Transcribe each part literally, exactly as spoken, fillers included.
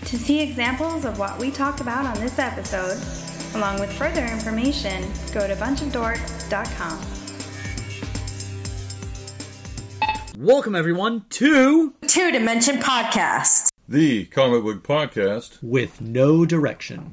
To see examples of what we talked about on this episode, along with further information, go to bunch of dorks dot com. Welcome, everyone, to Two Dimension Podcast, the comic book podcast with no direction.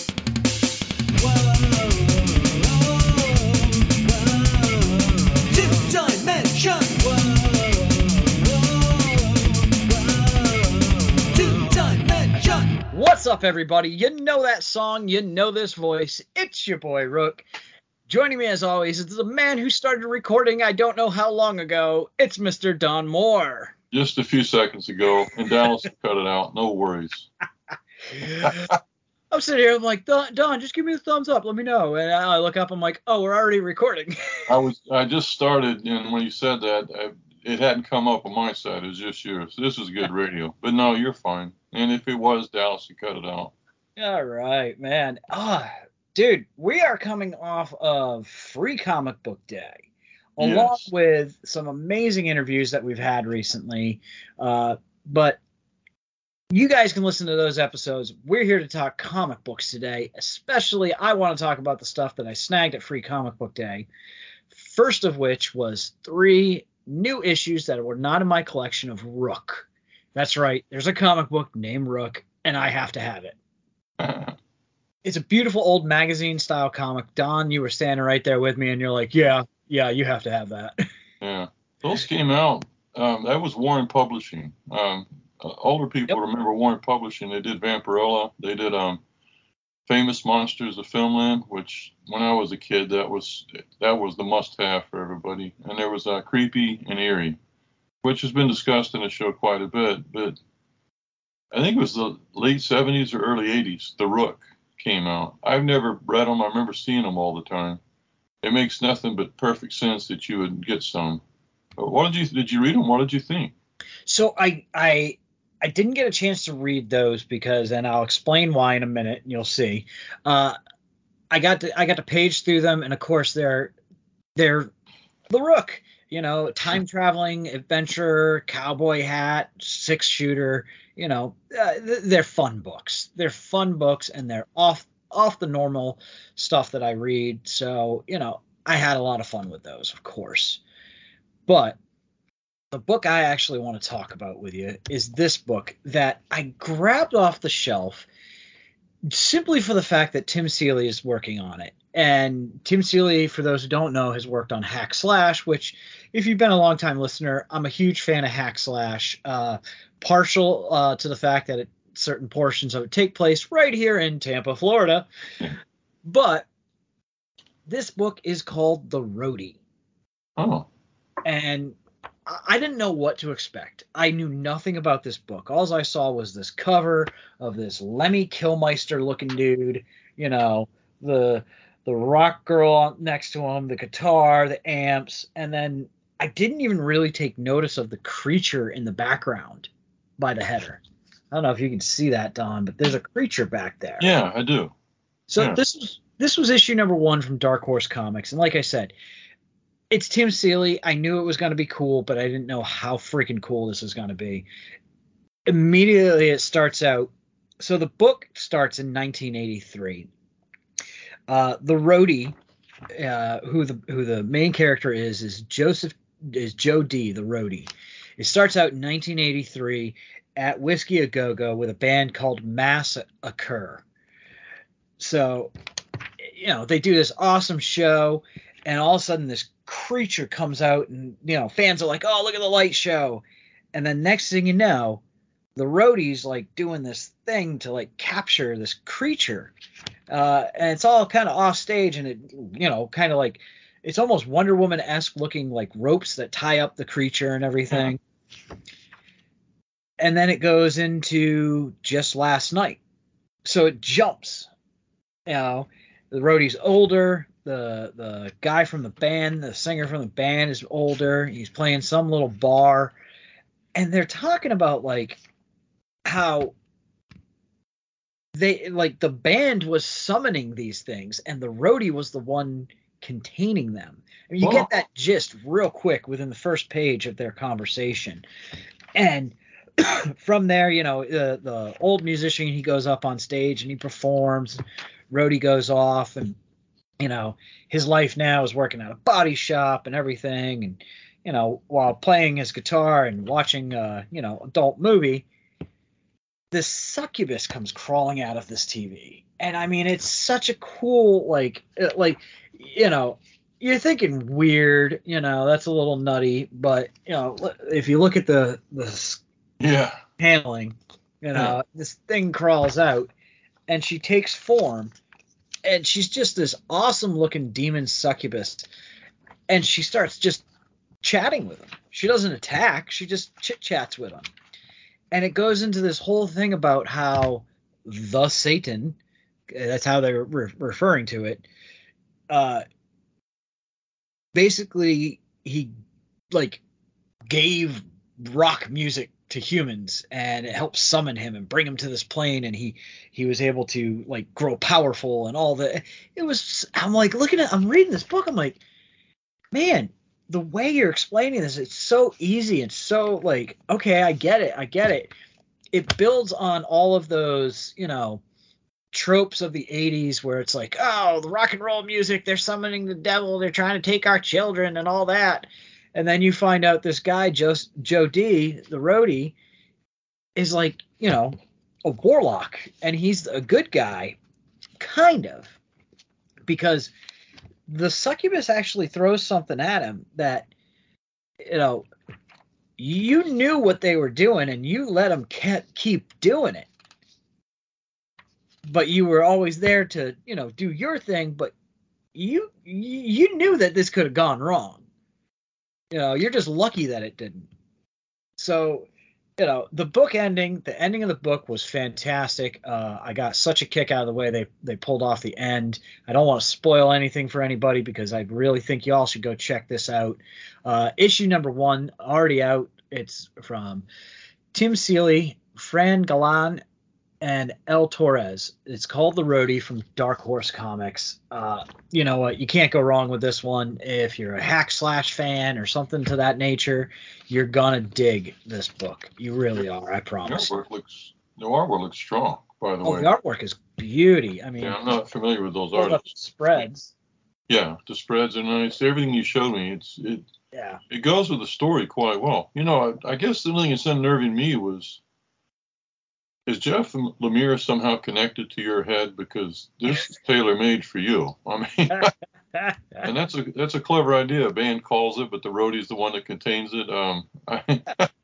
What's up, everybody? You know that song, you know this voice. It's your boy, Rook. Joining me, as always, is the man who started recording I don't know how long ago. It's Mister Don Moore. Just a few seconds ago, and Dallas cut it out. No worries. I'm sitting here, I'm like, Don, Don, just give me a thumbs up, let me know. And I look up, I'm like, oh, we're already recording. I was, I just started, and when you said that, I, it hadn't come up on my side. It was just yours. This is good radio. But no, you're fine. And if it was Dallas, you cut it out. All right, man. Ah, dude, we are coming off of Free Comic Book Day, along Yes. with some amazing interviews that we've had recently. Uh, but you guys can listen to those episodes. We're here to talk comic books today. Especially, I want to talk about the stuff that I snagged at Free Comic Book Day. First of which was three new issues that were not in my collection of Rook. That's right. There's a comic book named Rook, and I have to have it. It's a beautiful old magazine-style comic. Don, you were standing right there with me, and you're like, yeah, yeah, you have to have that. Yeah. Those came out. Um, that was Warren Publishing. Um, uh, older people Yep. remember Warren Publishing. They did Vampirella. They did um, Famous Monsters of Filmland, which when I was a kid, that was that was the must-have for everybody. And there was uh, Creepy and Eerie, which has been discussed in the show quite a bit. But I think it was the late seventies or early eighties, The Rook came out. I've never read them. I remember seeing them all the time. It makes nothing but perfect sense that you would get some. But what did you did you read them? What did you think? So I I I didn't get a chance to read those because, and I'll explain why in a minute, and you'll see. Uh, I got to I got to page through them, and of course they're they're The Rook. You know, time traveling adventure, cowboy hat, six shooter. You know, uh, they're fun books. They're fun books, and they're off off the normal stuff that I read. So, you know, I had a lot of fun with those, of course. But the book I actually want to talk about with you is this book that I grabbed off the shelf simply for the fact that Tim Seeley is working on it. And Tim Seeley, for those who don't know, has worked on Hack Slash, which, if you've been a long-time listener, I'm a huge fan of Hack Slash, uh, partial uh, to the fact that it, certain portions of it take place right here in Tampa, Florida. But this book is called The Roadie. Oh. And I didn't know what to expect. I knew nothing about this book. All I saw was this cover of this Lemmy Kilmister looking dude, you know, the the rock girl next to him, the guitar, the amps, and then I didn't even really take notice of the creature in the background by the header. I don't know if you can see that, Don, but there's a creature back there. Yeah, I do. So yeah. this was this was issue number one from Dark Horse Comics, and like I said, it's Tim Seeley. I knew it was going to be cool, but I didn't know how freaking cool this was going to be. Immediately, it starts out. So the book starts in nineteen eighty-three. Uh, the Roadie, uh, who the who the main character is, is Joseph is Joe D. The Roadie. It starts out in nineteen eighty-three at Whiskey A Go Go with a band called Mass Occur. So, you know, they do this awesome show, and all of a sudden this creature comes out, and, you know, fans are like, oh, look at the light show. And then next thing you know, the Roadie's like doing this thing to like capture this creature. Uh, and it's all kind of off stage, and it, you know, kind of like, it's almost Wonder Woman-esque looking like ropes that tie up the creature and everything. Yeah. And then it goes into just last night. So it jumps. You know, the Roadie's older. The the guy from the band, the singer from the band is older. He's playing some little bar. And they're talking about like how they like the band was summoning these things and the Roadie was the one containing them. I mean, you Whoa. get that gist real quick within the first page of their conversation. And from there, you know, the the old musician, he goes up on stage and he performs. Rhodey goes off, and you know, his life now is working at a body shop and everything, and you know, while playing his guitar and watching uh, you know, adult movie, this succubus comes crawling out of this T V. And I mean, it's such a cool, like, like, you know, you're thinking weird, you know, that's a little nutty, but you know, if you look at the the yeah handling, you know, yeah. this thing crawls out, and she takes form, and she's just this awesome looking demon succubus, and she starts just chatting with him. She doesn't attack, she just chit chats with him, and it goes into this whole thing about how the Satan, that's how they're re- referring to it, uh, basically he like gave rock music to humans, and it helped summon him and bring him to this plane, and he he was able to like grow powerful and all that. It was, I'm like looking at, I'm reading this book, I'm like, man, the way you're explaining this, it's so easy and so like, okay, I get it, I get it. It builds on all of those, you know, tropes of the eighties where it's like, oh, the rock and roll music, they're summoning the devil, they're trying to take our children and all that. And then you find out this guy, Joe, Joe D, the roadie, is like, you know, a warlock, and he's a good guy, kind of, because the succubus actually throws something at him that, you know, you knew what they were doing, and you let them keep doing it. But you were always there to, you know, do your thing, but you you knew that this could have gone wrong. You know, you're just lucky that it didn't. So, you know, the book ending, the ending of the book was fantastic. Uh, I got such a kick out of the way they, they pulled off the end. I don't want to spoil anything for anybody because I really think y'all should go check this out. Uh, issue number one, already out. It's from Tim Seeley, Fran Galan, and El Torres. It's called The Roadie from Dark Horse Comics. Uh, you know what? You can't go wrong with this one. If you're a hack slash fan or something to that nature, you're gonna dig this book. You really are. I promise. The artwork looks, the artwork looks strong, by the oh, way. The artwork is beauty. I mean, yeah, I'm not familiar with those artists. Spreads. Yeah, the spreads are nice. Everything you showed me, it's it. Yeah. It goes with the story quite well. You know, I, I guess the thing that's unnerving me was. Is Jeff Lemire somehow connected to your head, because this is tailor made for you? I mean, and that's a that's a clever idea. A band calls it, but the roadie's the one that contains it. Um, I,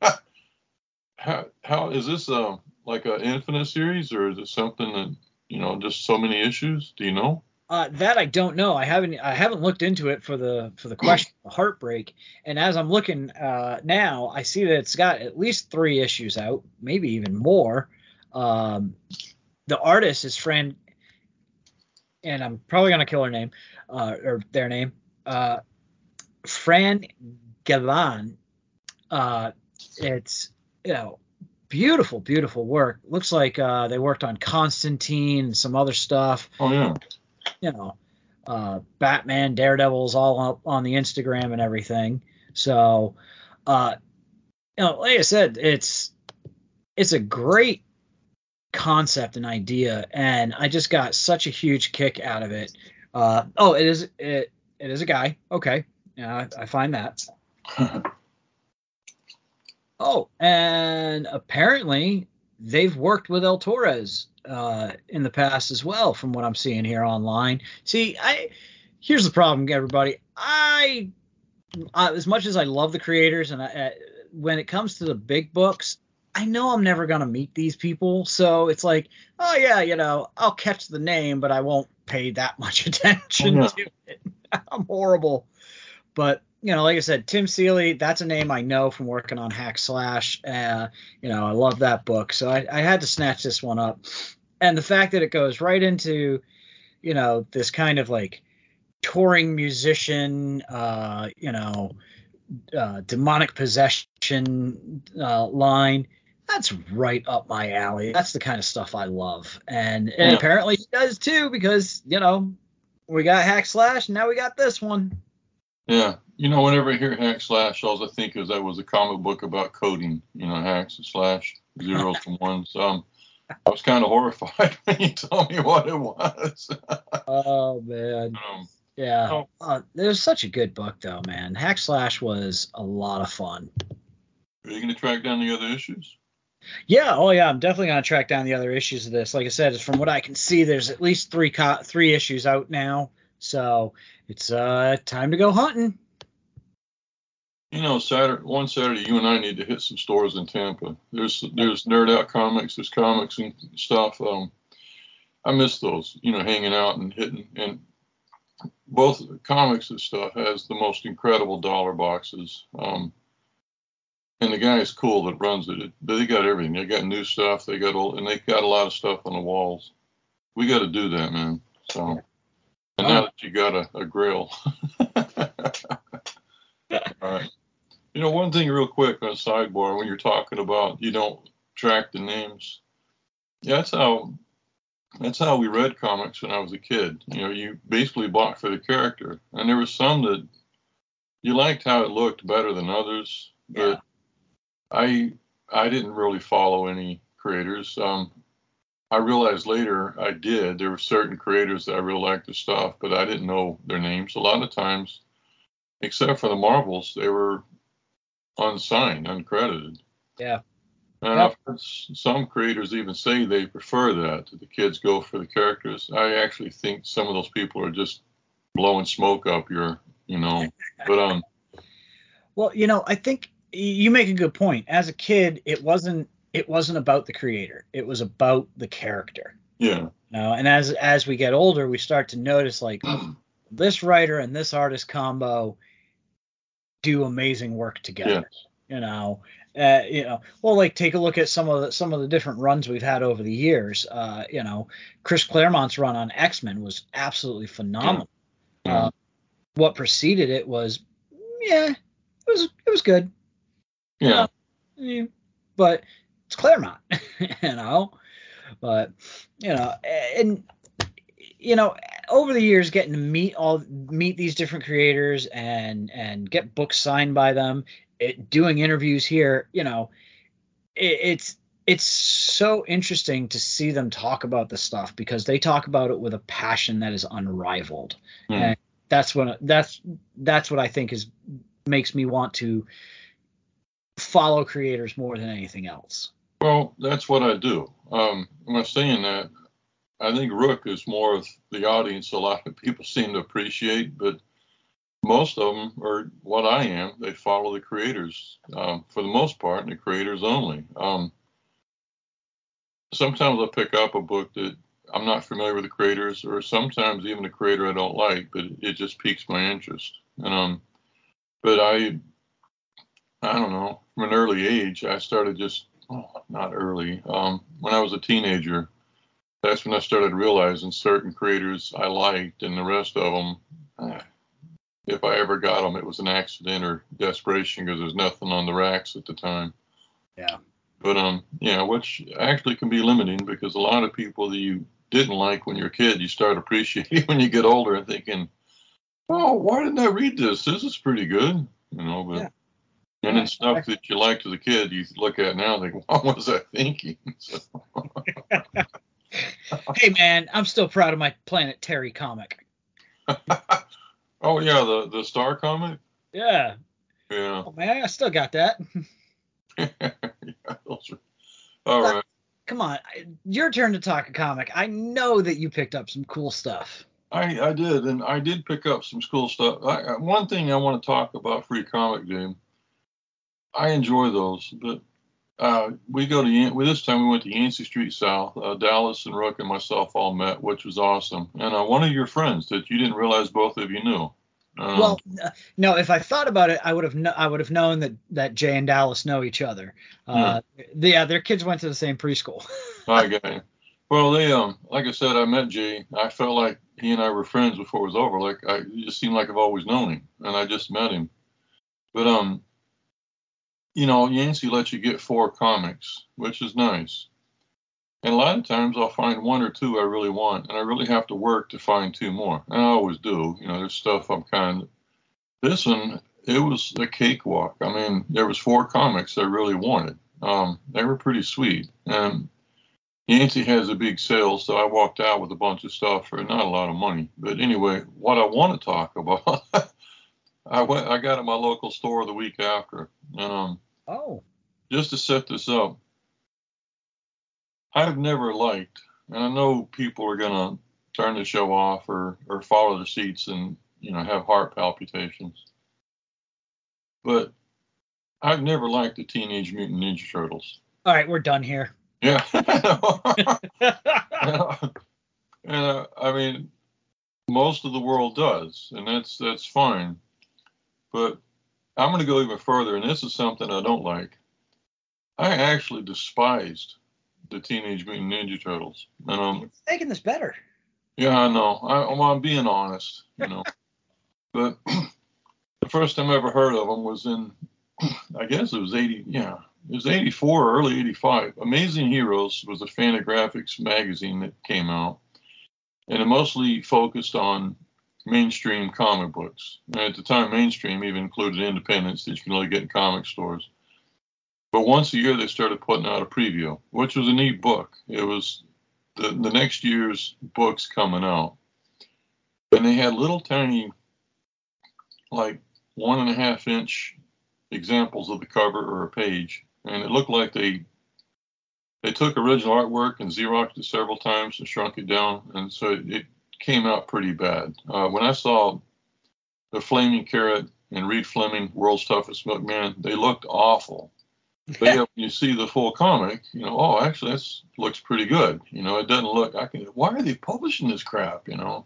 how how is this um like an infinite series, or is it something that, you know, just so many issues? Do you know? Uh, that I don't know. I haven't I haven't looked into it for the for the question of Heartbreak. And as I'm looking uh, now, I see that it's got at least three issues out, maybe even more. Um, the artist is Fran, and I'm probably gonna kill her name, uh, or their name, uh, Fran Galan. Uh, it's, you know, beautiful, beautiful work. Looks like uh, they worked on Constantine and some other stuff. Oh yeah. You know, uh, Batman, Daredevil's all up on the Instagram and everything. So, uh, you know, like I said, it's it's a great concept and idea, and I just got such a huge kick out of it. Uh, oh, it is it it is a guy. Okay, yeah, I, I find that. Oh, and apparently they've worked with El Torres uh, in the past as well, from what I'm seeing here online. See, I here's the problem, everybody. I, I as much as I love the creators, and I, uh, when it comes to the big books, I know I'm never going to meet these people. So it's like, oh, yeah, you know, I'll catch the name, but I won't pay that much attention oh, yeah. to it. I'm horrible. But, you know, like I said, Tim Seeley, that's a name I know from working on Hack Slash. Uh, you know, I love that book. So I, I had to snatch this one up. And the fact that it goes right into, you know, this kind of like touring musician, uh, you know, uh, demonic possession uh, line, that's right up my alley. That's the kind of stuff I love. And, and yeah. apparently he does too, because, you know, we got Hack Slash and now we got this one. Yeah. You know, whenever I hear hack slash, all I think is that was a comic book about coding, you know, hacks and slash, zeros and ones. Um, I was kind of horrified when you told me what it was. Oh, man. um, Yeah. oh, Uh, it was such a good book, though, man. Hack Slash was a lot of fun. Are you going to track down the other issues? Yeah. Oh, yeah. I'm definitely going to track down the other issues of this. Like I said, from what I can see, there's at least three co- three issues out now. So it's uh time to go hunting. You know, Saturday, one Saturday, you and I need to hit some stores in Tampa. There's there's Nerd Out Comics, there's comics and stuff. Um, I miss those, you know, hanging out and hitting. And both comics and stuff has the most incredible dollar boxes. Um, and the guy is cool that runs it. it. They got everything. They got new stuff. They got old, and they got a lot of stuff on the walls. We got to do that, man. So, and now that you got a, a grill. All right. You know, one thing real quick on a sidebar, when you're talking about you don't track the names, yeah, that's how that's how we read comics when I was a kid. You know, you basically bought for the character, and there were some that you liked how it looked better than others, but Yeah. I I didn't really follow any creators. Um, I realized later I did. There were certain creators that I really liked the stuff, but I didn't know their names. A lot of times, except for the Marvels, they were unsigned, uncredited. Yeah. And Yep. I've heard s- some creators even say they prefer that, that the kids go for the characters. I actually think some of those people are just blowing smoke up your, you know, but um, Well, you know, I think you make a good point. As a kid, it wasn't it wasn't about the creator. It was about the character. yeah, You know, and as as we get older, we start to notice like this writer and this artist combo do amazing work together. yeah, You know, uh, you know, well, like take a look at some of the some of the different runs we've had over the years. Uh, you know, Chris Claremont's run on X-Men was absolutely phenomenal. yeah, Uh, what preceded it was, yeah, it was it was good. yeah, Yeah, but it's Claremont, you know. But you know, and you know, over the years, getting to meet all meet these different creators and and get books signed by them, it, doing interviews here, you know, it, it's it's so interesting to see them talk about the stuff because they talk about it with a passion that is unrivaled, Hmm. and that's what that's that's what I think is makes me want to follow creators more than anything else. Well, that's what I do. Um, when I'm saying that, I think Rook is more of the audience a lot of people seem to appreciate, but most of them are what I am. They follow the creators um, for the most part, and the creators only. Um, sometimes I'll pick up a book that I'm not familiar with the creators, or sometimes even a creator I don't like, but it just piques my interest. And um, but I, I don't know, from an early age, I started just, oh, not early, um, when I was a teenager. That's when I started realizing certain creators I liked, and the rest of them, eh, if I ever got them, it was an accident or desperation because there's nothing on the racks at the time. Yeah. But um, yeah, which actually can be limiting because a lot of people that you didn't like when you're a kid, you start appreciating when you get older and thinking, oh, why didn't I read this? This is pretty good, you know. But Yeah. and then stuff that you liked as a kid, you look at now and think, what was I thinking? So, Hey man, I'm still proud of my Planet Terry comic. oh yeah, the the Star comic. Yeah. Yeah. Oh man, I still got that. yeah those are, all right. Come on, your turn to talk a comic. I know that you picked up some cool stuff. I, I did, and I did pick up some cool stuff. I, one thing I want to talk about Free Comic Game. I enjoy those, but uh, we go to Yan- well, this time we went to Yancey Street South. Uh, Dallas and Rook and myself all met, which was awesome. And uh, one of your friends that you didn't realize both of you knew. Um, Well, no, if I thought about it, I would have kn- I would have known that that Jay and Dallas know each other. Uh, the, yeah, their kids went to the same preschool. I got you. Well, they um, like I said, I met Jay. I felt like he and I were friends before it was over. Like I it just seemed like I've always known him, and I just met him. But um, you know, Yancey lets you get four comics, which is nice. And a lot of times I'll find one or two I really want, and I really have to work to find two more. And I always do. You know, there's stuff I'm kind of This one, it was a cakewalk. I mean, there was four comics I really wanted. Um, they were pretty sweet. And Yancey has a big sale, so I walked out with a bunch of stuff for not a lot of money. But anyway, what I want to talk about, I went, I got at my local store the week after, and um, oh, just to set this up, I've never liked, and I know people are gonna turn the show off or or follow their seats and you know have heart palpitations, but I've never liked the Teenage Mutant Ninja Turtles. All right, we're done here. Yeah. And uh, I mean, most of the world does, and that's that's fine. But I'm going to go even further, and this is something I don't like. I actually despised the Teenage Mutant Ninja Turtles. And um, it's making this better. Yeah, I know. I, well, I'm being honest, you know. But the first time I ever heard of them was in, I guess it was eighty. Yeah, it was eighty-four or early eighty-five. Amazing Heroes was a Fantagraphics magazine that came out, and it mostly focused on mainstream comic books. And at the time, mainstream even included independents that you can only get in comic stores. But once a year, they started putting out a preview, which was a neat book. It was the, the next year's books coming out. And they had little tiny, like one and a half inch examples of the cover or a page. And it looked like they they took original artwork and Xeroxed it several times and shrunk it down. And so it, it came out pretty bad. Uh, when I saw the Flaming Carrot and Reed Fleming, World's Toughest Milkman, they looked awful. But yeah, when you see the full comic, you know, oh, actually, this looks pretty good. You know, it doesn't look, I can, why are they publishing this crap, you know?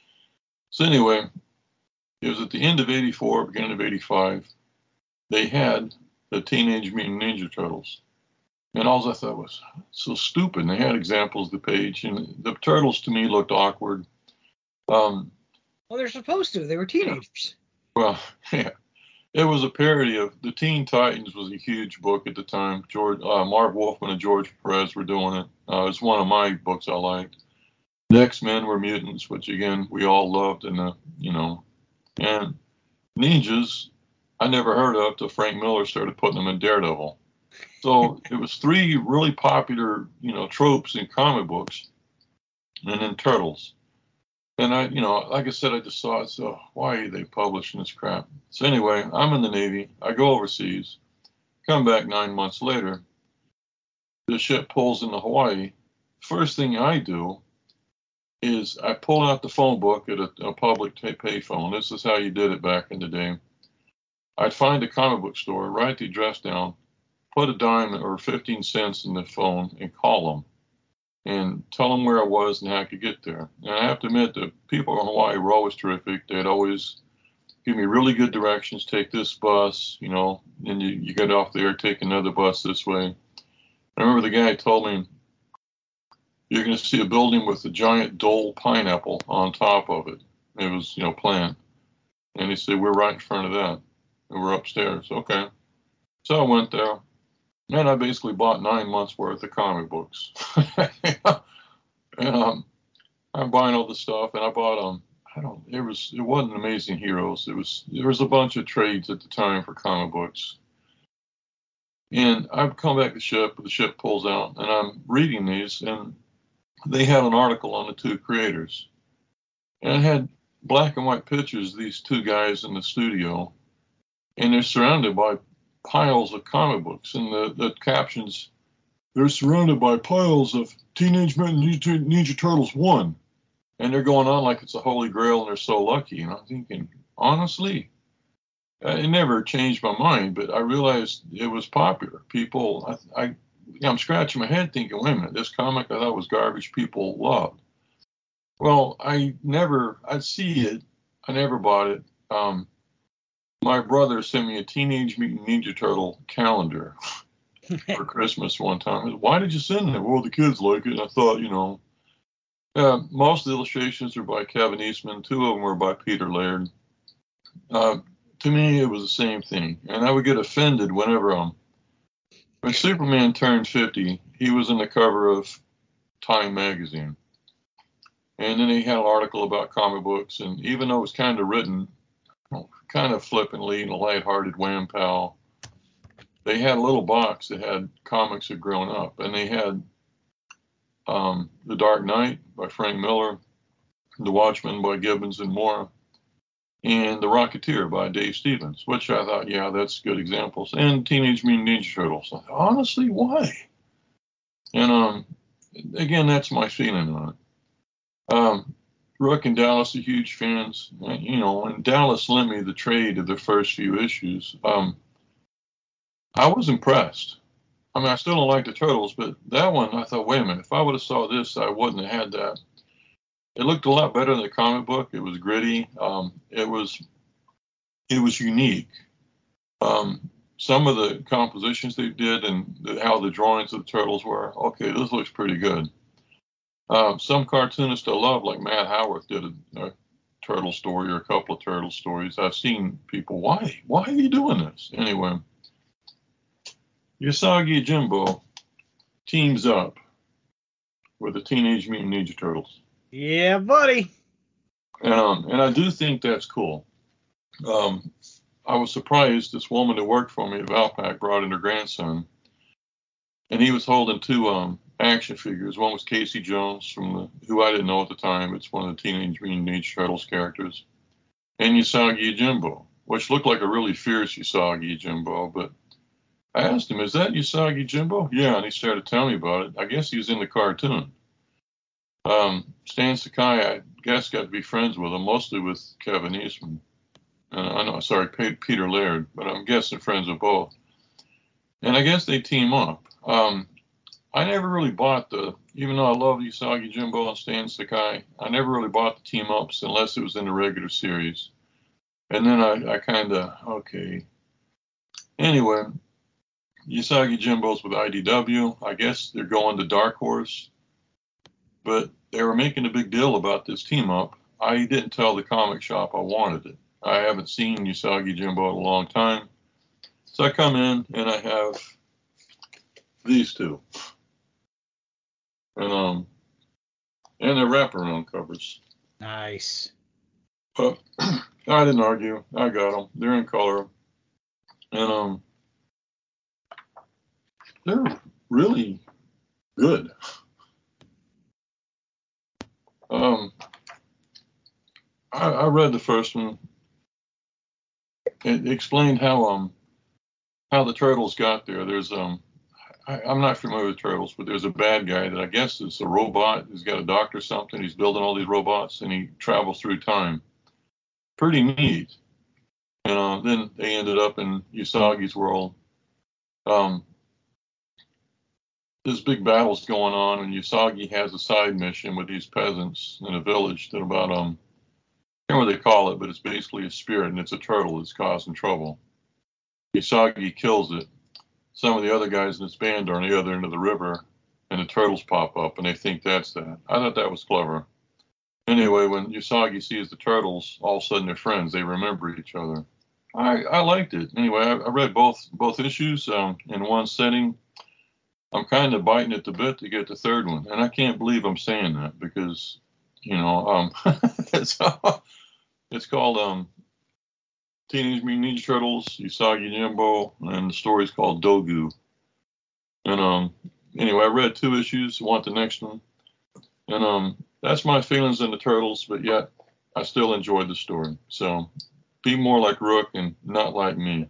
So anyway, it was at the end of eighty-four, beginning of eighty-five, they had the Teenage Mutant Ninja Turtles. And all I thought was so stupid. And they had examples of the page, and the turtles to me looked awkward. Um, well, they're supposed to. They were teenagers. Well, yeah. It was a parody of the Teen Titans was a huge book at the time. George, uh, Marv Wolfman and George Perez were doing it. Uh, it's one of my books I liked. The X-Men were mutants, which again we all loved, and uh, you know, and ninjas I never heard of till Frank Miller started putting them in Daredevil. So it was three really popular, you know, tropes in comic books, and then Turtles. And I, you know, like I said, I just saw it. So why are they publishing this crap? So anyway, I'm in the Navy. I go overseas, come back nine months later. The ship pulls into Hawaii. First thing I do is I pull out the phone book at a, a public pay phone. This is how you did it back in the day. I'd find a comic book store, write the address down, put a dime or fifteen cents in the phone, and call them. And tell them where I was and how I could get there. And I have to admit, the people in Hawaii were always terrific. They'd always give me really good directions. Take this bus, you know, and you, you get off there, take another bus this way. I remember the guy told me, you're going to see a building with a giant Dole pineapple on top of it. It was, you know, plant. And he said, we're right in front of that. And we're upstairs. Okay. So I went there. And I basically bought nine months worth of comic books. And um, I'm buying all this stuff, and I bought um, I don't, it was, it wasn't Amazing Heroes. It was, there was a bunch of trades at the time for comic books. And I've come back to the ship, the ship pulls out, and I'm reading these, and they had an article on the two creators, and it had black and white pictures of these two guys in the studio, and they're surrounded by piles of comic books, and the, the captions, they're surrounded by piles of Teenage Mutant Ninja, Ninja Turtles one, and they're going on like it's a holy grail and they're so lucky. And I'm thinking, honestly, it never changed my mind, but I realized it was popular. People, I, I, I'm scratching my head thinking, wait a minute, this comic I thought was garbage, people loved. Well, I never, I'd see it, I never bought it. Um, My brother sent me a Teenage Mutant Ninja Turtle calendar for Christmas one time. I said, why did you send that? Well, the kids like it. And I thought, you know, uh, most of the illustrations are by Kevin Eastman. Two of them were by Peter Laird. Uh, to me, it was the same thing. And I would get offended whenever um, when Superman turned fifty, he was in the cover of Time magazine. And then he had an article about comic books. And even though it was kind of written kind of flippantly in a lighthearted Wham Pal, they had a little box that had comics that grown up, and they had um, The Dark Knight by Frank Miller, The Watchmen by Gibbons and Moore, and The Rocketeer by Dave Stevens, which I thought, yeah, that's good examples. And Teenage Mutant Ninja Turtles. I thought, honestly, why? And um, again, that's my feeling on it. Um, Rook and Dallas are huge fans. You know, and Dallas lent me the trade of the first few issues. Um, I was impressed. I mean, I still don't like the Turtles, but that one, I thought, wait a minute, if I would have saw this, I wouldn't have had that. It looked a lot better than the comic book. It was gritty. Um, it was, it was unique. Um, some of the compositions they did and the, how the drawings of the Turtles were, okay, this looks pretty good. Um, some cartoonists I love, like Matt Howarth, did a, a Turtle story or a couple of Turtle stories. I've seen people, why? Why are you doing this? Anyway, Usagi Jimbo teams up with the Teenage Mutant Ninja Turtles. Yeah, buddy. And, um, and I do think that's cool. Um, I was surprised this woman that worked for me at Valpak brought in her grandson, and he was holding two um, action figures. One was Casey Jones, from the who I didn't know at the time. It's one of the Teenage Mutant Ninja Turtles characters, and Usagi Jimbo, which looked like a really fierce Usagi Jimbo. But I asked him, "Is that Usagi Jimbo?" Yeah, and he started telling me about it. I guess he was in the cartoon. Um, Stan Sakai, I guess, got to be friends with him, mostly with Kevin Eastman. And I know, sorry, Peter Laird, but I'm guessing friends with both. And I guess they team up. Um, I never really bought the, even though I love Usagi Jimbo and Stan Sakai, I never really bought the team ups unless it was in the regular series. And then I, I kind of, okay. Anyway, Usagi Jimbo's with I D W. I guess they're going to Dark Horse. But they were making a big deal about this team up. I didn't tell the comic shop I wanted it. I haven't seen Usagi Jimbo in a long time. So I come in and I have these two. And um and they're wraparound covers. Nice. But I didn't argue. I got them. They're in color. And um they're really good. Um, I, I read the first one. It explained how um how the Turtles got there. There's um I, I'm not familiar with Turtles, but there's a bad guy that I guess is a robot. He's got a doctor or something. He's building all these robots and he travels through time. Pretty neat. And uh, then they ended up in Usagi's world. Um, This big battle's going on, and Usagi has a side mission with these peasants in a village that about, um, I can't remember what they call it, but it's basically a spirit, and it's a turtle that's causing trouble. Usagi kills it. Some of the other guys in this band are on the other end of the river, and the turtles pop up, and they think that's that. I thought that was clever. Anyway, when Usagi sees the turtles, all of a sudden they're friends. They remember each other. I, I liked it. Anyway, I, I read both both issues um, in one setting. I'm kind of biting at the bit to get the third one, and I can't believe I'm saying that because, you know, um, it's, it's called um, Teenage Mutant Ninja Turtles, Usagi Jimbo, and the story's called Dogu. And um, anyway, I read two issues, want the next one, and um, that's my feelings on the Turtles, but yet I still enjoyed the story. So be more like Rook and not like me.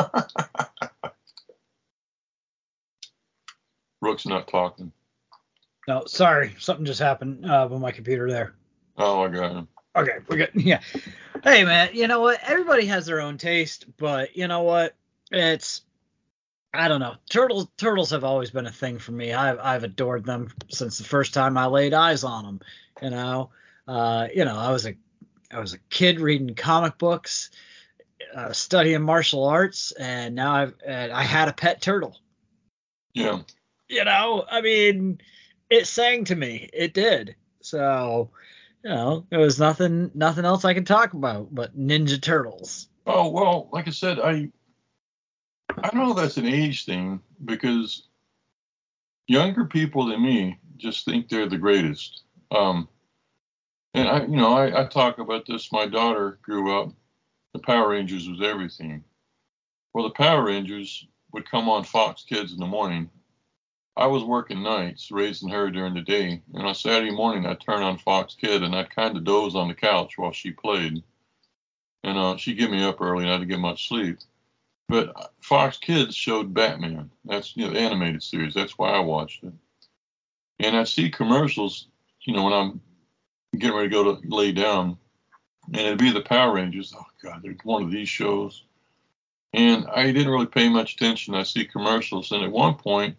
Rook's not talking. No, sorry. Something just happened uh, with my computer there. Oh, I got him. Okay, we're good. Yeah. Hey, man, you know what? Everybody has their own taste, but you know what? It's, I don't know. Turtles turtles have always been a thing for me. I've I've adored them since the first time I laid eyes on them. You know, uh, you know, I was a I was a kid reading comic books, uh, studying martial arts, and now I've uh, I had a pet turtle. Yeah. You know, I mean, it sang to me. It did. So, you know, there was nothing nothing else I could talk about but Ninja Turtles. Oh, well, like I said, I I don't know if that's an age thing because younger people than me just think they're the greatest. Um, and I, you know, I, I talk about this. My daughter grew up the Power Rangers was everything. Well, the Power Rangers would come on Fox Kids in the morning. I was working nights, raising her during the day, and on Saturday morning I'd turn on Fox Kid and I'd kind of doze on the couch while she played. And uh, she'd get me up early and I didn't get much sleep. But Fox Kids showed Batman. That's, you know, the animated series. That's why I watched it. And I'd see commercials, you know, when I'm getting ready to go to lay down, and it'd be the Power Rangers. Oh, God, they're one of these shows. And I didn't really pay much attention. I see commercials. And at one point,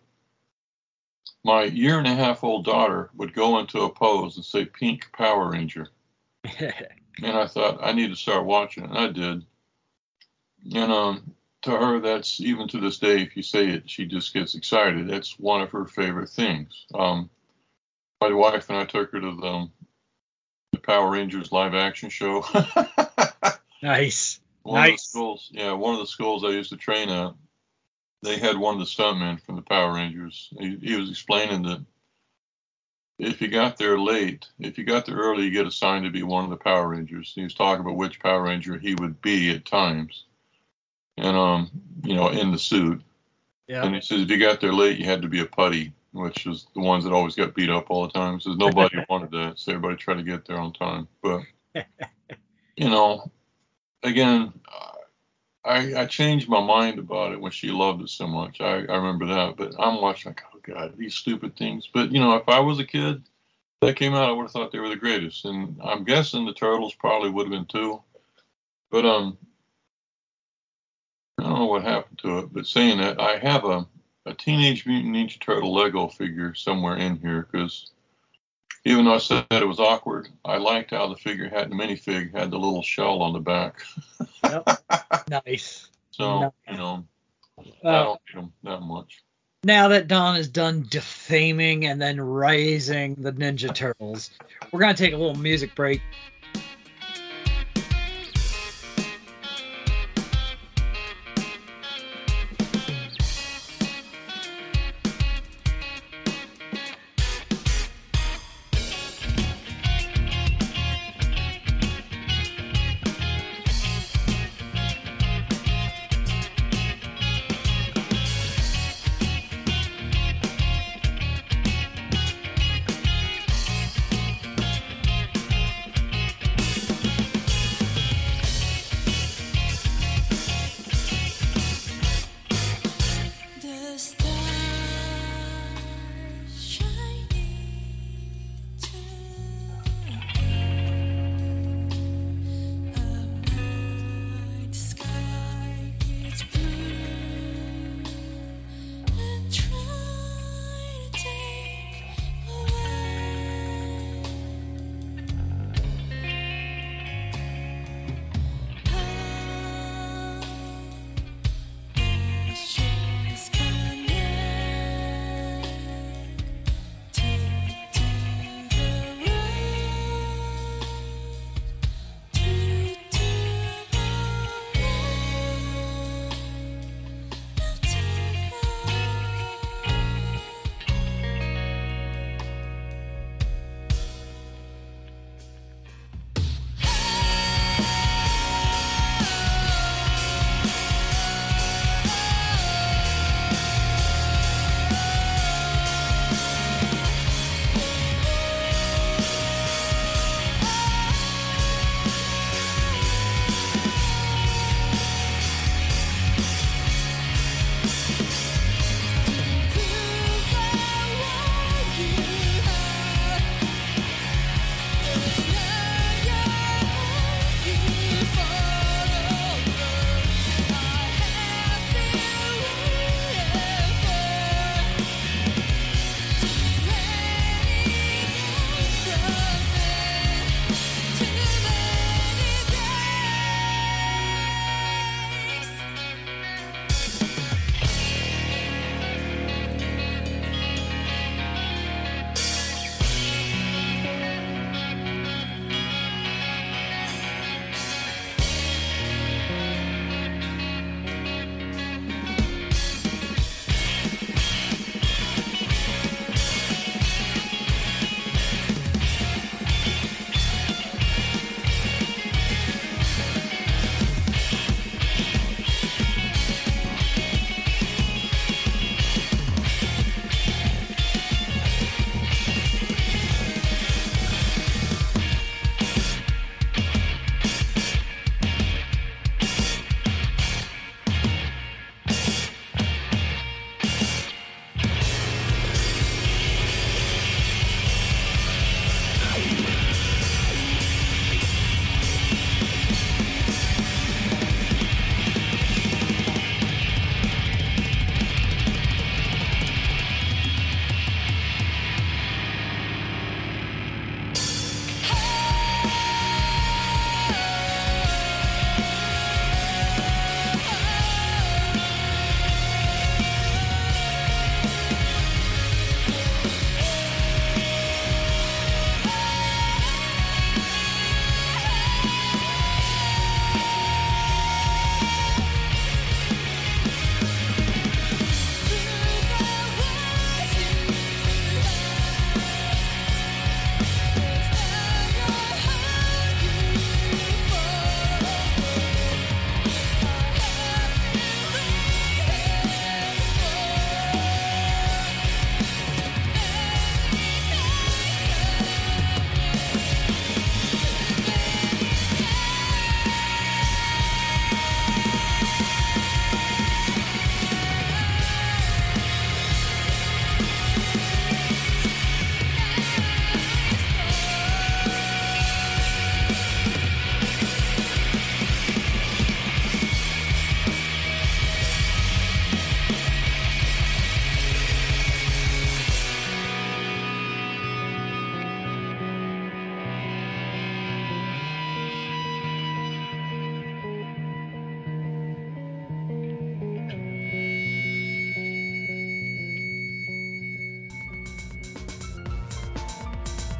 my year and a half old daughter would go into a pose and say Pink Power Ranger. And I thought, I need to start watching it. And I did. And um, to her, that's, even to this day, if you say it, she just gets excited. That's one of her favorite things. Um, my wife and I took her to the, um, the Power Rangers live action show. Nice. One nice. Of the schools, yeah, one of the schools I used to train at, they had one of the stuntmen from the Power Rangers. He, he was explaining that if you got there late, if you got there early, you get assigned to be one of the Power Rangers. He was talking about which Power Ranger he would be at times, and um, you know, in the suit. Yeah. And he says if you got there late, you had to be a putty, which was the ones that always got beat up all the time. He says nobody wanted that, so everybody tried to get there on time. But you know, again. Uh, I, I changed my mind about it when she loved it so much. I, I remember that. But I'm watching like, oh, God, these stupid things. But, you know, if I was a kid that came out, I would have thought they were the greatest. And I'm guessing the Turtles probably would have been too. But um, I don't know what happened to it. But saying that, I have a, a Teenage Mutant Ninja Turtle Lego figure somewhere in here because even though I said it was awkward, I liked how the figure had, the minifig had the little shell on the back. Yep. Nice. So, nice. you know, uh, I don't need them that much. Now that Don is done defaming and then raising the Ninja Turtles, we're going to take a little music break.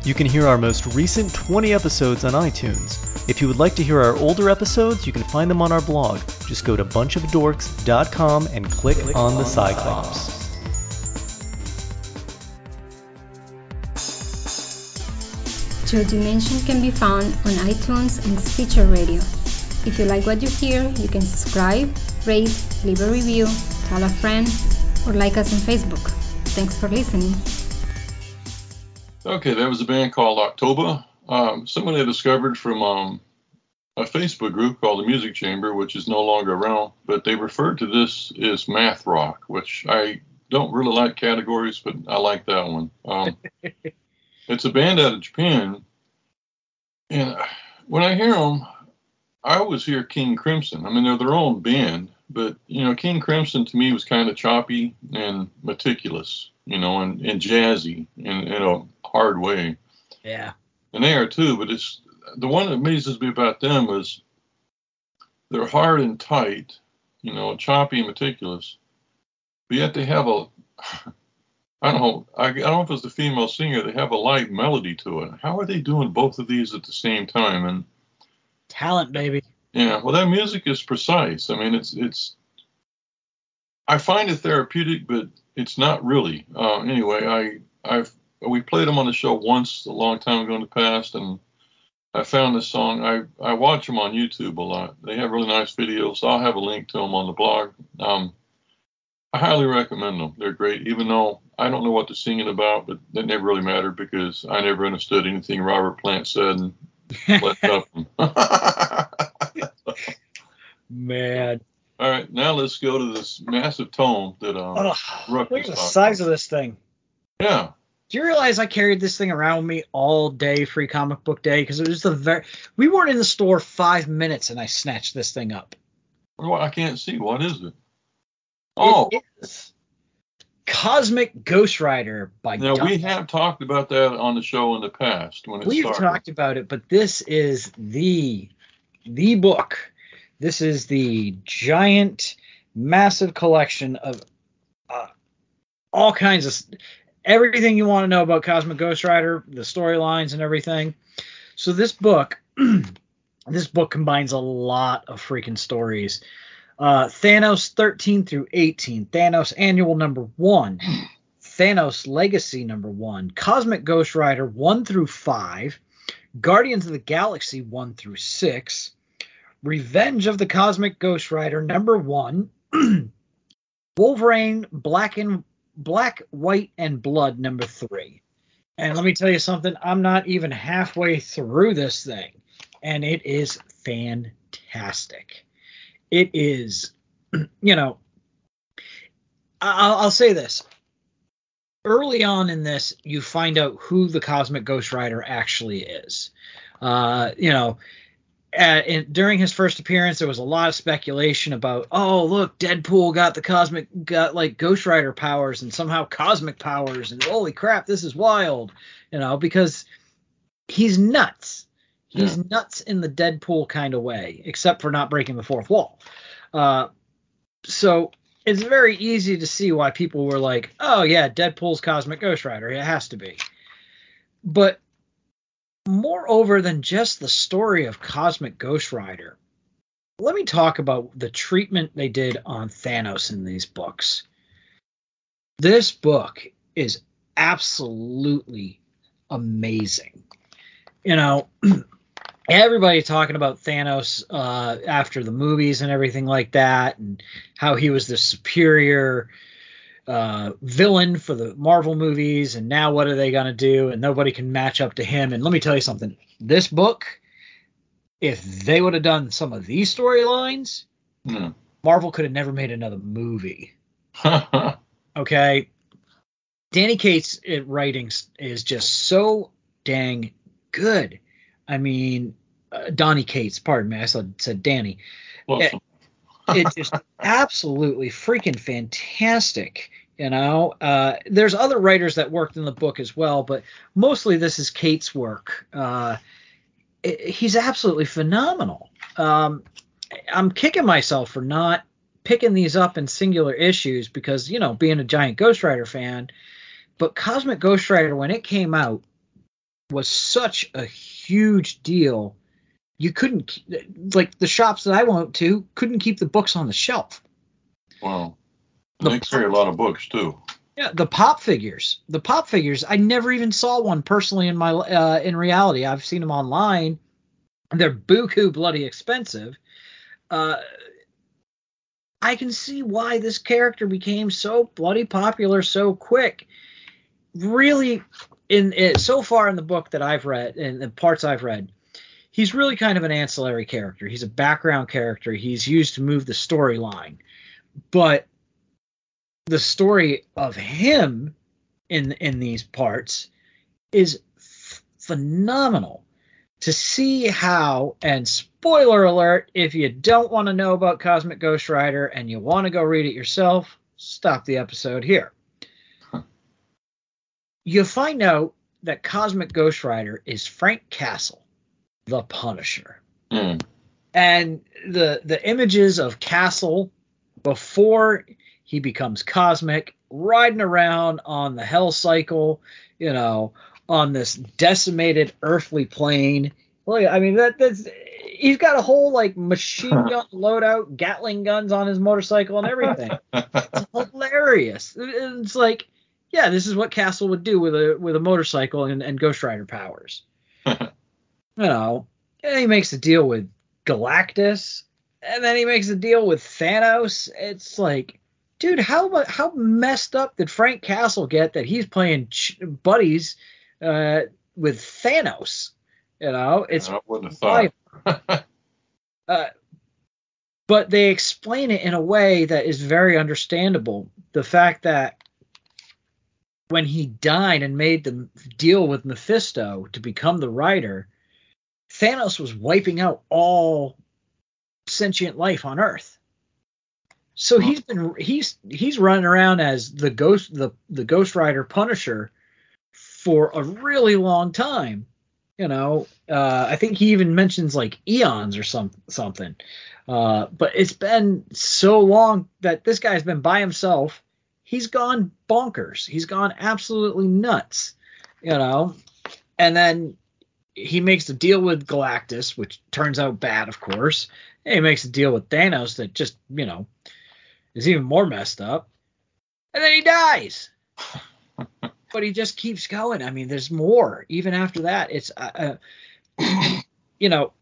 You can hear our most recent twenty episodes on iTunes. If you would like to hear our older episodes, you can find them on our blog. Just go to bunch of dorks dot com and click, click on, on the Cyclops. Joy Dimension can be found on iTunes and Stitcher Radio. If you like what you hear, you can subscribe, rate, leave a review, tell a friend, or like us on Facebook. Thanks for listening. Okay, that was a band called October. Um, someone I discovered from um, a Facebook group called the Music Chamber, which is no longer around, but they referred to this as math rock, which I don't really like categories, but I like that one. Um, it's a band out of Japan, and when I hear them, I always hear King Crimson. I mean, they're their own band, but, you know, King Crimson to me was kind of choppy and meticulous, you know, and, and jazzy in, in a hard way. Yeah. And they are too, but it's the one that amazes me about them is they're hard and tight, you know, choppy and meticulous, but yet they have a, I don't know, I, I don't know if it's the female singer, they have a light melody to it. How are they doing both of these at the same time? And talent, baby. Yeah, well, that music is precise. I mean, it's, it's, I find it therapeutic, but it's not really. Uh, anyway, I, I've, we played them on the show once a long time ago in the past, and I found this song. I, I watch them on YouTube a lot. They have really nice videos. I'll have a link to them on the blog. Um, I highly recommend them. They're great, even though I don't know what they're singing about, but that never really mattered because I never understood anything Robert Plant said and let up. Man. All right, now let's go to this massive tome that um, oh, Ruck look at the talking size about. of this thing. Yeah. Do you realize I carried this thing around with me all day, Free Comic Book Day? Because it was the very. We weren't in the store five minutes, and I snatched this thing up. Well, I can't see. What is it? Oh, it is Cosmic Ghost Rider by. Now Don- we have talked about that on the show in the past when it We've started. talked about it, but this is the the book. This is the giant, massive collection of uh, all kinds of. Everything you want to know about Cosmic Ghost Rider, the storylines and everything. So this book, this book combines a lot of freaking stories. Uh, Thanos thirteen through eighteen, Thanos Annual number one, Thanos Legacy number one, Cosmic Ghost Rider one through five, Guardians of the Galaxy one through six, Revenge of the Cosmic Ghost Rider number one, Wolverine Black and Black, White, and Blood number three. And let me tell you something, I'm not even halfway through this thing, and it is fantastic. It is, you know, I'll, I'll say this. Early on in this, you find out who the Cosmic Ghost Rider actually is. Uh, you know, At, in, during his first appearance, there was a lot of speculation about, oh, look, Deadpool got the cosmic, got like Ghost Rider powers and somehow cosmic powers, and holy crap, this is wild, you know, because he's nuts. He's yeah. nuts in the Deadpool kind of way, except for not breaking the fourth wall. Uh, so it's very easy to see why people were like, oh yeah, Deadpool's Cosmic Ghost Rider, it has to be. But moreover than just the story of Cosmic Ghost Rider, let me talk about the treatment they did on Thanos in these books. This book is absolutely amazing. You know, everybody talking about Thanos uh, after the movies and everything like that, and how he was the superior uh villain for the Marvel movies, and now what are they going to do, and nobody can match up to him. And let me tell you something, this book, if they would have done some of these storylines, mm. Marvel could have never made another movie. Okay, Danny Cates' writing is just so dang good. I mean, uh, Donny Cates, pardon me, I said, said Danny. It, it's just absolutely freaking fantastic. You know, uh, there's other writers that worked in the book as well, but mostly this is Cates' work. Uh, it, he's absolutely phenomenal. Um, I'm kicking myself for not picking these up in singular issues because, you know, being a giant Ghost Rider fan, but Cosmic Ghost Rider, when it came out, was such a huge deal. You couldn't, like the shops that I went to couldn't keep the books on the shelf. Wow. The They carry a lot of books too. Yeah, the pop figures. The pop figures. I never even saw one personally in my uh, in reality. I've seen them online. They're buku bloody expensive. Uh, I can see why this character became so bloody popular so quick. Really, in it, so far in the book that I've read, in the parts I've read, he's really kind of an ancillary character. He's a background character. He's used to move the storyline. But the story of him in in these parts is f- phenomenal. To see how, and spoiler alert, if you don't want to know about Cosmic Ghost Rider and you want to go read it yourself, stop the episode here. Huh. You find out that Cosmic Ghost Rider is Frank Castle, the Punisher. Mm. And the the images of Castle before he becomes cosmic, riding around on the Hell Cycle, you know, on this decimated earthly plane. Well, I mean, that that's he's got a whole like machine gun loadout, Gatling guns on his motorcycle and everything. It's hilarious. It's like, yeah, this is what Castle would do with a with a motorcycle and, and Ghost Rider powers. You know, and he makes a deal with Galactus, and then he makes a deal with Thanos. It's like, dude, how how messed up did Frank Castle get that he's playing ch- buddies uh, with Thanos? You know, it's I wouldn't have thought. uh, but they explain it in a way that is very understandable. The fact that when he died and made the deal with Mephisto to become the Rider, Thanos was wiping out all sentient life on Earth. So he's been he's he's running around as the ghost the the Ghost Rider Punisher for a really long time. You know, uh, I think he even mentions like eons or some something. Uh, but it's been so long that this guy's been by himself. He's gone bonkers. He's gone absolutely nuts. You know, and then he makes a deal with Galactus, which turns out bad, of course. And he makes a deal with Thanos that just, you know, is even more messed up. And then he dies. But he just keeps going. I mean, there's more. Even after that, it's, uh, uh, you know,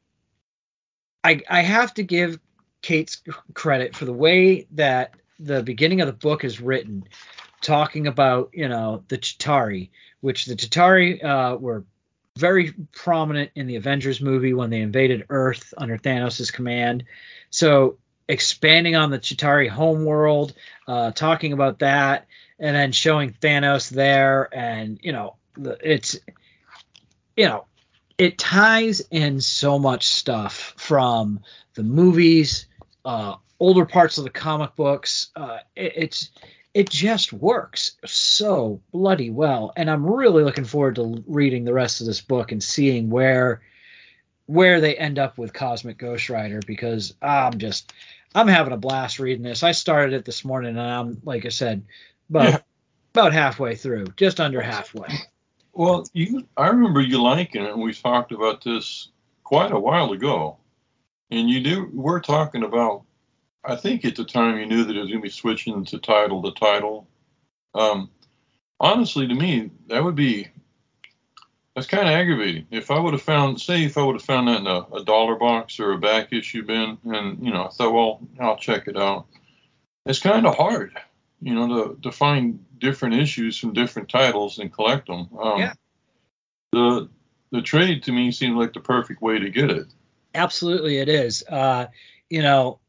I I have to give Kate's credit for the way that the beginning of the book is written, talking about, you know, the Chitauri, which the Chitauri uh, were very prominent in the Avengers movie when they invaded Earth under Thanos' command. So expanding on the Chitauri homeworld, uh, talking about that, and then showing Thanos there, and, you know, it's, you know, it ties in so much stuff from the movies, uh, older parts of the comic books. Uh, it, it's, it just works so bloody well. And I'm really looking forward to reading the rest of this book and seeing where, where they end up with Cosmic Ghost Rider, because I'm just, I'm having a blast reading this. I started it this morning, and I'm, like I said, about, yeah. about halfway through, just under halfway. Well, you, I remember you liking it, and we talked about this quite a while ago. And you do, we're talking about, I think at the time you knew that it was going to be switching to title to title. Um, honestly, to me, that would be, that's kind of aggravating. If I would have found, say, if I would have found that in a, a dollar box or a back issue bin, and, you know, I thought, well, I'll check it out. It's kind of hard, you know, to, to find different issues from different titles and collect them. Um, yeah. The the trade to me seemed like the perfect way to get it. Absolutely, it is. Uh, you know,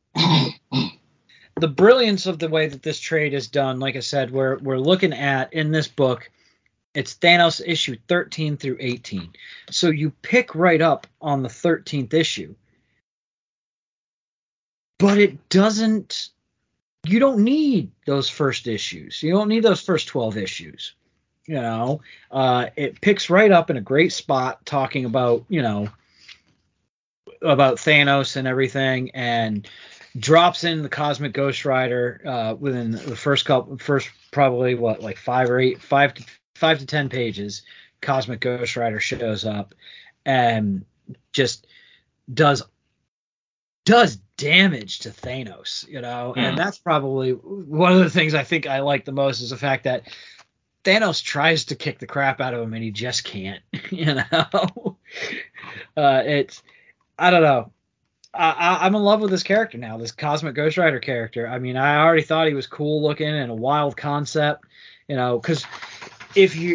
the brilliance of the way that this trade is done, like I said, we're we're looking at in this book, it's Thanos issue thirteen through eighteen. So you pick right up on the thirteenth issue. But it doesn't, you don't need those first issues. You don't need those first twelve issues. You know, uh, it picks right up in a great spot talking about, you know, about Thanos and everything, and drops in the Cosmic Ghost Rider uh, within the first couple, first probably what, like five or eight, five to five to ten pages. Cosmic Ghost Rider shows up and just does does damage to Thanos, you know, Yeah. and that's probably one of the things I think I like the most is the fact that Thanos tries to kick the crap out of him and he just can't, you know. uh, it's I don't know. I, I, I'm in love with this character now, this Cosmic Ghost Rider character. I mean, I already thought he was cool looking and a wild concept, you know, because if you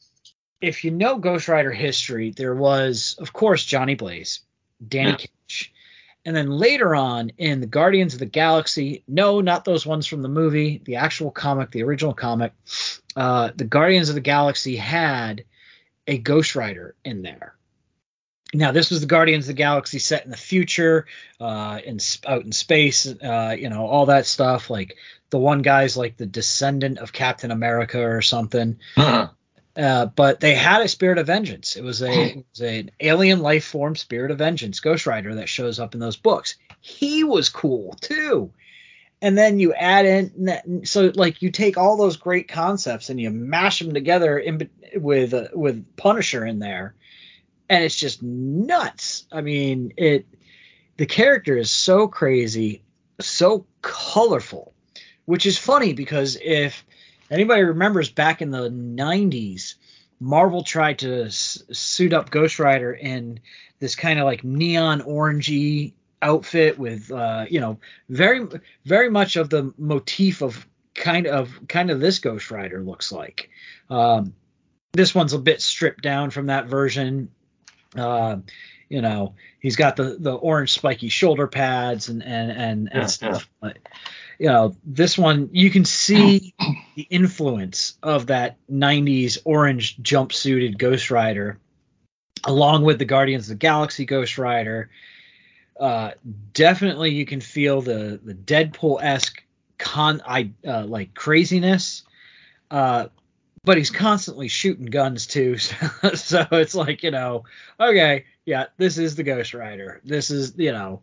if you know Ghost Rider history, there was, of course, Johnny Blaze, Danny Yeah. Cage, and then later on in the Guardians of the Galaxy, no, not those ones from the movie, the actual comic, the original comic, uh, the Guardians of the Galaxy had a Ghost Rider in there. Now, this was the Guardians of the Galaxy set in the future, uh, in out in space, uh, you know, all that stuff. Like the one guy's like the descendant of Captain America or something. Uh, but they had a Spirit of Vengeance. It was a it was an alien life form Spirit of Vengeance Ghost Rider that shows up in those books. He was cool too. And then you add in that, so like you take all those great concepts and you mash them together in, with uh, with Punisher in there. And it's just nuts. I mean, it the character is so crazy, so colorful, which is funny because if anybody remembers back in the nineties, Marvel tried to s- suit up Ghost Rider in this kind of like neon orangey outfit with, uh, you know, very, very much of the motif of kind of kind of this Ghost Rider looks like. Um, this one's a bit stripped down from that version. Uh, you know, he's got the, the orange spiky shoulder pads and and and, Yeah, and stuff. But, you know, this one you can see the influence of that nineties orange jumpsuited Ghost Rider, along with the Guardians of the Galaxy Ghost Rider. Uh, definitely, you can feel the the Deadpool-esque con I uh, like craziness. Uh, But he's constantly shooting guns too, so, so it's like, you know, okay, yeah, this is the Ghost Rider. This is, you know,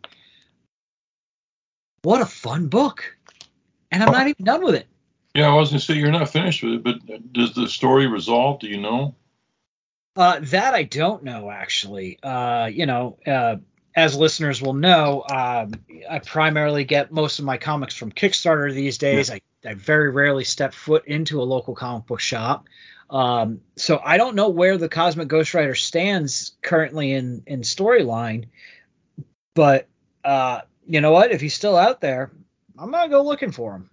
what a fun book, and I'm not even done with it. Yeah, I was gonna say you're not finished with it, but does the story resolve? Do you know? Uh, that I don't know actually. Uh, you know, uh, as listeners will know, um, I primarily get most of my comics from Kickstarter these days. I I very rarely step foot into a local comic book shop. Um, so I don't know where the Cosmic Ghost Rider stands currently in, in storyline, but, uh, you know what? If he's still out there, I'm going to go looking for him.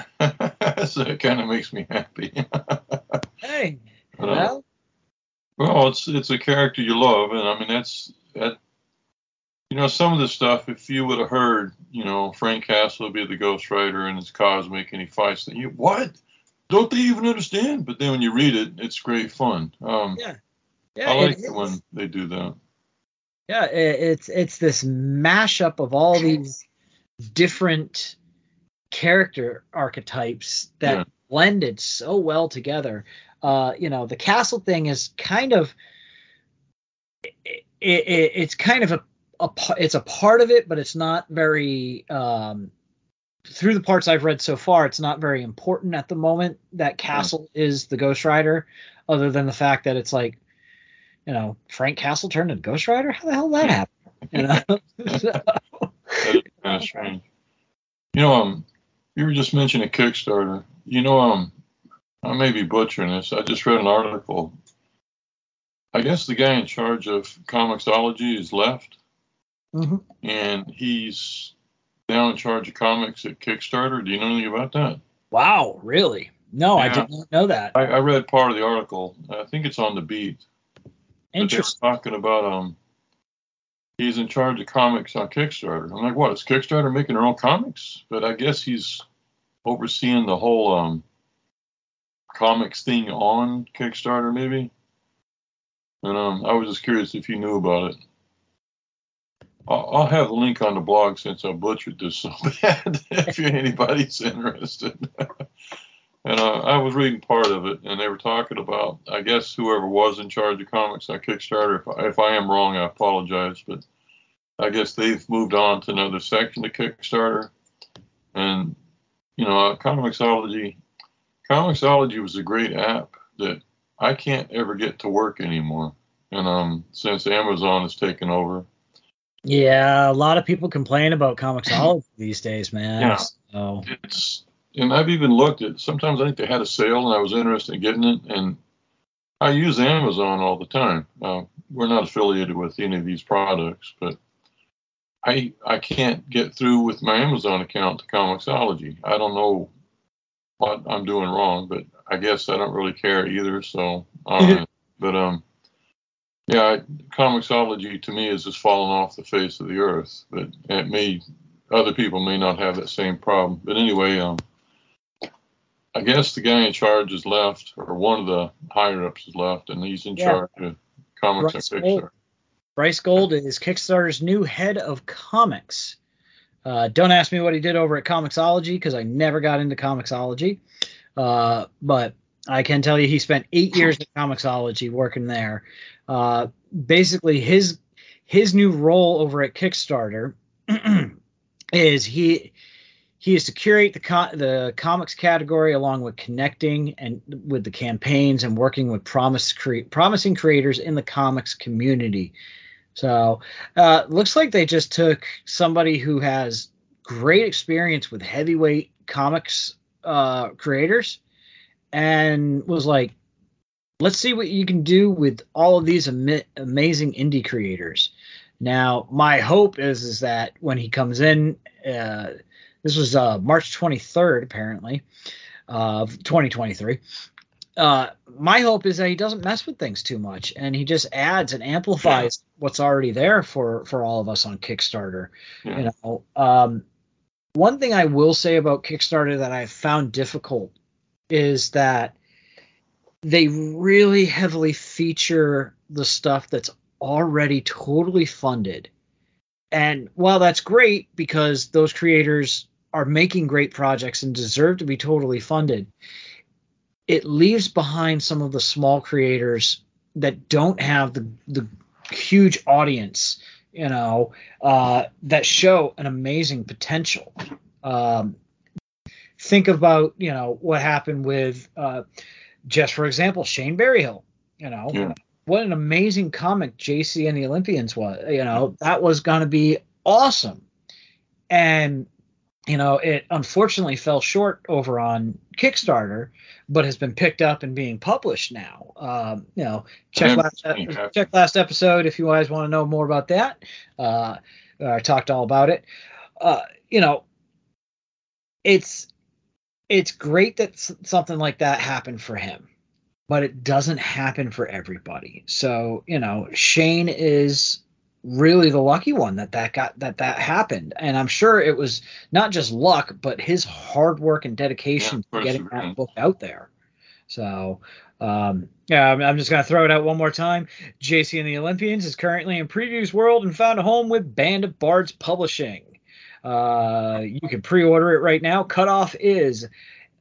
So it kind of makes me happy. Hey, Uh, well, Well, it's it's a character you love, and I mean that's that. You know, some of the stuff, if you would have heard, you know, Frank Castle would be the Ghost Rider and it's cosmic and he fights them. You what? Don't they even understand? But then when you read it, it's great fun. Um, yeah. Yeah, I like it it is. when they do that. Yeah, it, it's it's this mashup of all these different character archetypes that Yeah. blended so well together. Uh, you know, the castle thing is kind of it, it, it's kind of a, a pa- it's a part of it, but it's not very um, through the parts I've read so far, it's not very important at the moment that Castle is the Ghost Rider, other than the fact that it's like, you know, Frank Castle turned into Ghost Rider. How the hell did that happen? You know. So, That is kind of strange. You know, um, you were just mentioning Kickstarter. You know, um, I may be butchering this. I just read an article. I guess the guy in charge of Comixology is left, mhm. and he's now in charge of comics at Kickstarter. Do you know anything about that? Wow, really? No, I Yeah. did not know that. I, I read part of the article. I think it's on the Beat. But they were Interesting. talking about um, he's in charge of comics on Kickstarter. I'm like, what? Is Kickstarter making their own comics? But I guess he's overseeing the whole um, comics thing on Kickstarter, maybe. And um, I was just curious if you knew about it. I'll, I'll have the link on the blog since I butchered this so bad. If anybody's interested. And uh, I was reading part of it, and they were talking about, I guess, whoever was in charge of comics on Kickstarter. If I, if I am wrong, I apologize, but I guess they've moved on to another section of Kickstarter. And, you know, uh, Comixology, Comixology was a great app that I can't ever get to work anymore. And um, since Amazon has taken over. Yeah, a lot of people complain about Comixology these days, man. Yeah. So. It's, and I've even looked at, sometimes I think they had a sale and I was interested in getting it. And I use Amazon all the time. Uh, we're not affiliated with any of these products, but I I can't get through with my Amazon account to Comixology. I don't know what I'm doing wrong, but I guess I don't really care either. So, uh, but um, yeah, Comixology to me is just falling off the face of the earth. But it may, other people may not have that same problem. But anyway, um, I guess the guy in charge has left, or one of the higher ups has left, and he's in Yeah. charge of comics Bryce and Gold. Kickstarter. Bryce Gold is Kickstarter's new head of comics. Uh, don't ask me what he did over at Comixology because I never got into Comixology. Uh, but I can tell you he spent eight years at Comixology working there. Uh, basically, his his new role over at Kickstarter is he he is to curate the co- the comics category along with connecting and with the campaigns and working with promise cre- promising creators in the comics community. So uh, looks like they just took somebody who has great experience with heavyweight comics uh, creators and was like, let's see what you can do with all of these am- amazing indie creators. Now, my hope is is that when he comes in, uh, this was uh, March twenty-third, apparently, of twenty twenty-three. Uh, my hope is that he doesn't mess with things too much and he just adds and amplifies yeah. what's already there for, for all of us on Kickstarter. Yeah. You know, um, one thing I will say about Kickstarter that I found difficult is that they really heavily feature the stuff that's already totally funded. And while that's great because those creators are making great projects and deserve to be totally funded, it leaves behind some of the small creators that don't have the, the huge audience, you know, uh, that show an amazing potential. Um, think about, you know, what happened with, uh, just for example, Shane Berryhill, you know, yeah. What an amazing comic J C and the Olympians was, you know, that was going to be awesome. And, you know, it unfortunately fell short over on Kickstarter, but has been picked up and being published now. Um, you know, check last, uh, check last episode if you guys want to know more about that. Uh, I talked all about it. Uh, you know, it's it's great that something like that happened for him, but it doesn't happen for everybody. So, you know, Shane is really the lucky one that that got that that happened, and I'm sure it was not just luck but his hard work and dedication yeah, to getting that book out there. So um yeah I'm, I'm just gonna throw it out one more time. J C and the Olympians is currently in previews world and found a home with Band of Bards Publishing. Uh you can pre-order it right now. Cutoff is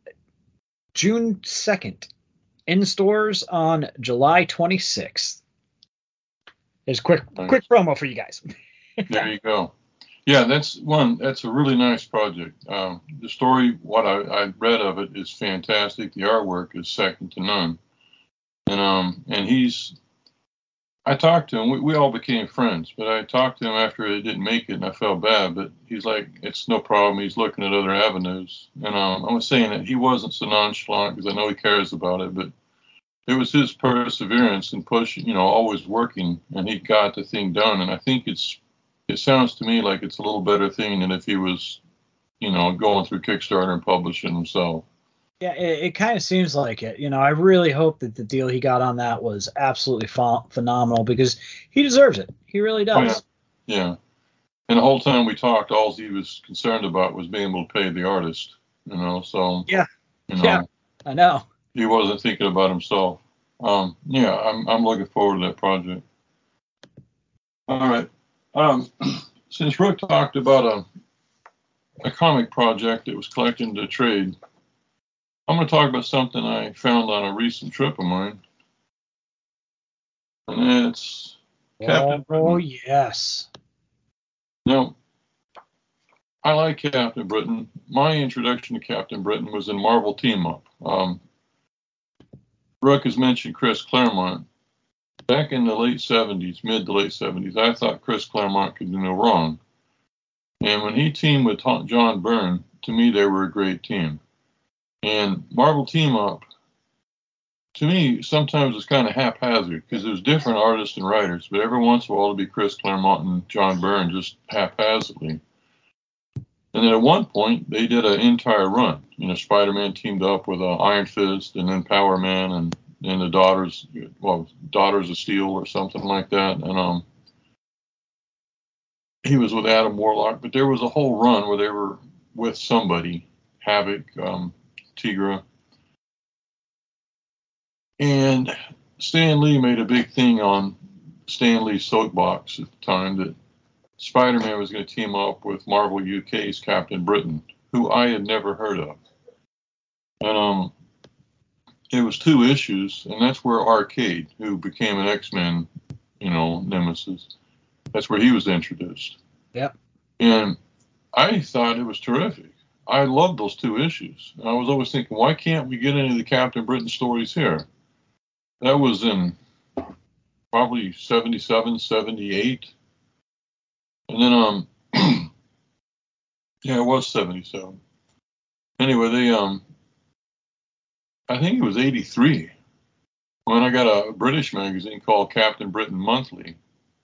June second, in stores on July twenty-sixth. There's a quick nice. quick promo for you guys. There you go. Yeah, that's one. That's a really nice project. Um, the story, what I, I read of it, is fantastic. The artwork is second to none. And um, and he's. I talked to him. We, we all became friends, but I talked to him after he didn't make it, and I felt bad. But he's like, it's no problem. He's looking at other avenues. And um, I was saying that he wasn't so nonchalant because I know he cares about it, but it was his perseverance and push, you know, always working, and he got the thing done. And I think it's, it sounds to me like it's a little better thing than if he was, you know, going through Kickstarter and publishing himself. Yeah, it, it kind of seems like it. You know, I really hope that the deal he got on that was absolutely ph- phenomenal because he deserves it. He really does. Oh, yeah. yeah. And the whole time we talked, all he was concerned about was being able to pay the artist, you know, so. Yeah. You know, yeah, I know. He wasn't thinking about himself. Um, yeah, I'm I'm looking forward to that project. All right. Um, since Rook talked about a a comic project that was collecting to trade, I'm going to talk about something I found on a recent trip of mine, and it's Captain Britain. Oh yes. Now, I like Captain Britain. My introduction to Captain Britain was in Marvel Team Up. Um, Ruck has mentioned Chris Claremont. Back in the late seventies, mid to late seventies, I thought Chris Claremont could do no wrong. And when he teamed with John Byrne, to me, they were a great team. And Marvel Team Up, to me, sometimes it's kind of haphazard because there's different artists and writers, but every once in a while it'll be Chris Claremont and John Byrne just haphazardly. And then at one point, they did an entire run. You know, Spider-Man teamed up with uh, Iron Fist and then Power Man and, and the Daughters, well, Daughters of Steel or something like that. And um, he was with Adam Warlock, but there was a whole run where they were with somebody, Havoc, um, Tigra. And Stan Lee made a big thing on Stan Lee's soapbox at the time that Spider-Man was going to team up with Marvel U K's Captain Britain, who I had never heard of. And um, it was two issues, and that's where Arcade, who became an X-Men, you know, nemesis, that's where he was introduced. Yep. And I thought it was terrific. I loved those two issues. And I was always thinking, why can't we get any of the Captain Britain stories here? That was in probably seventy-seven, seventy-eight. And then, um, yeah, it was seventy-seven. Anyway, they, um, I think it was eighty-three when I got a British magazine called Captain Britain Monthly.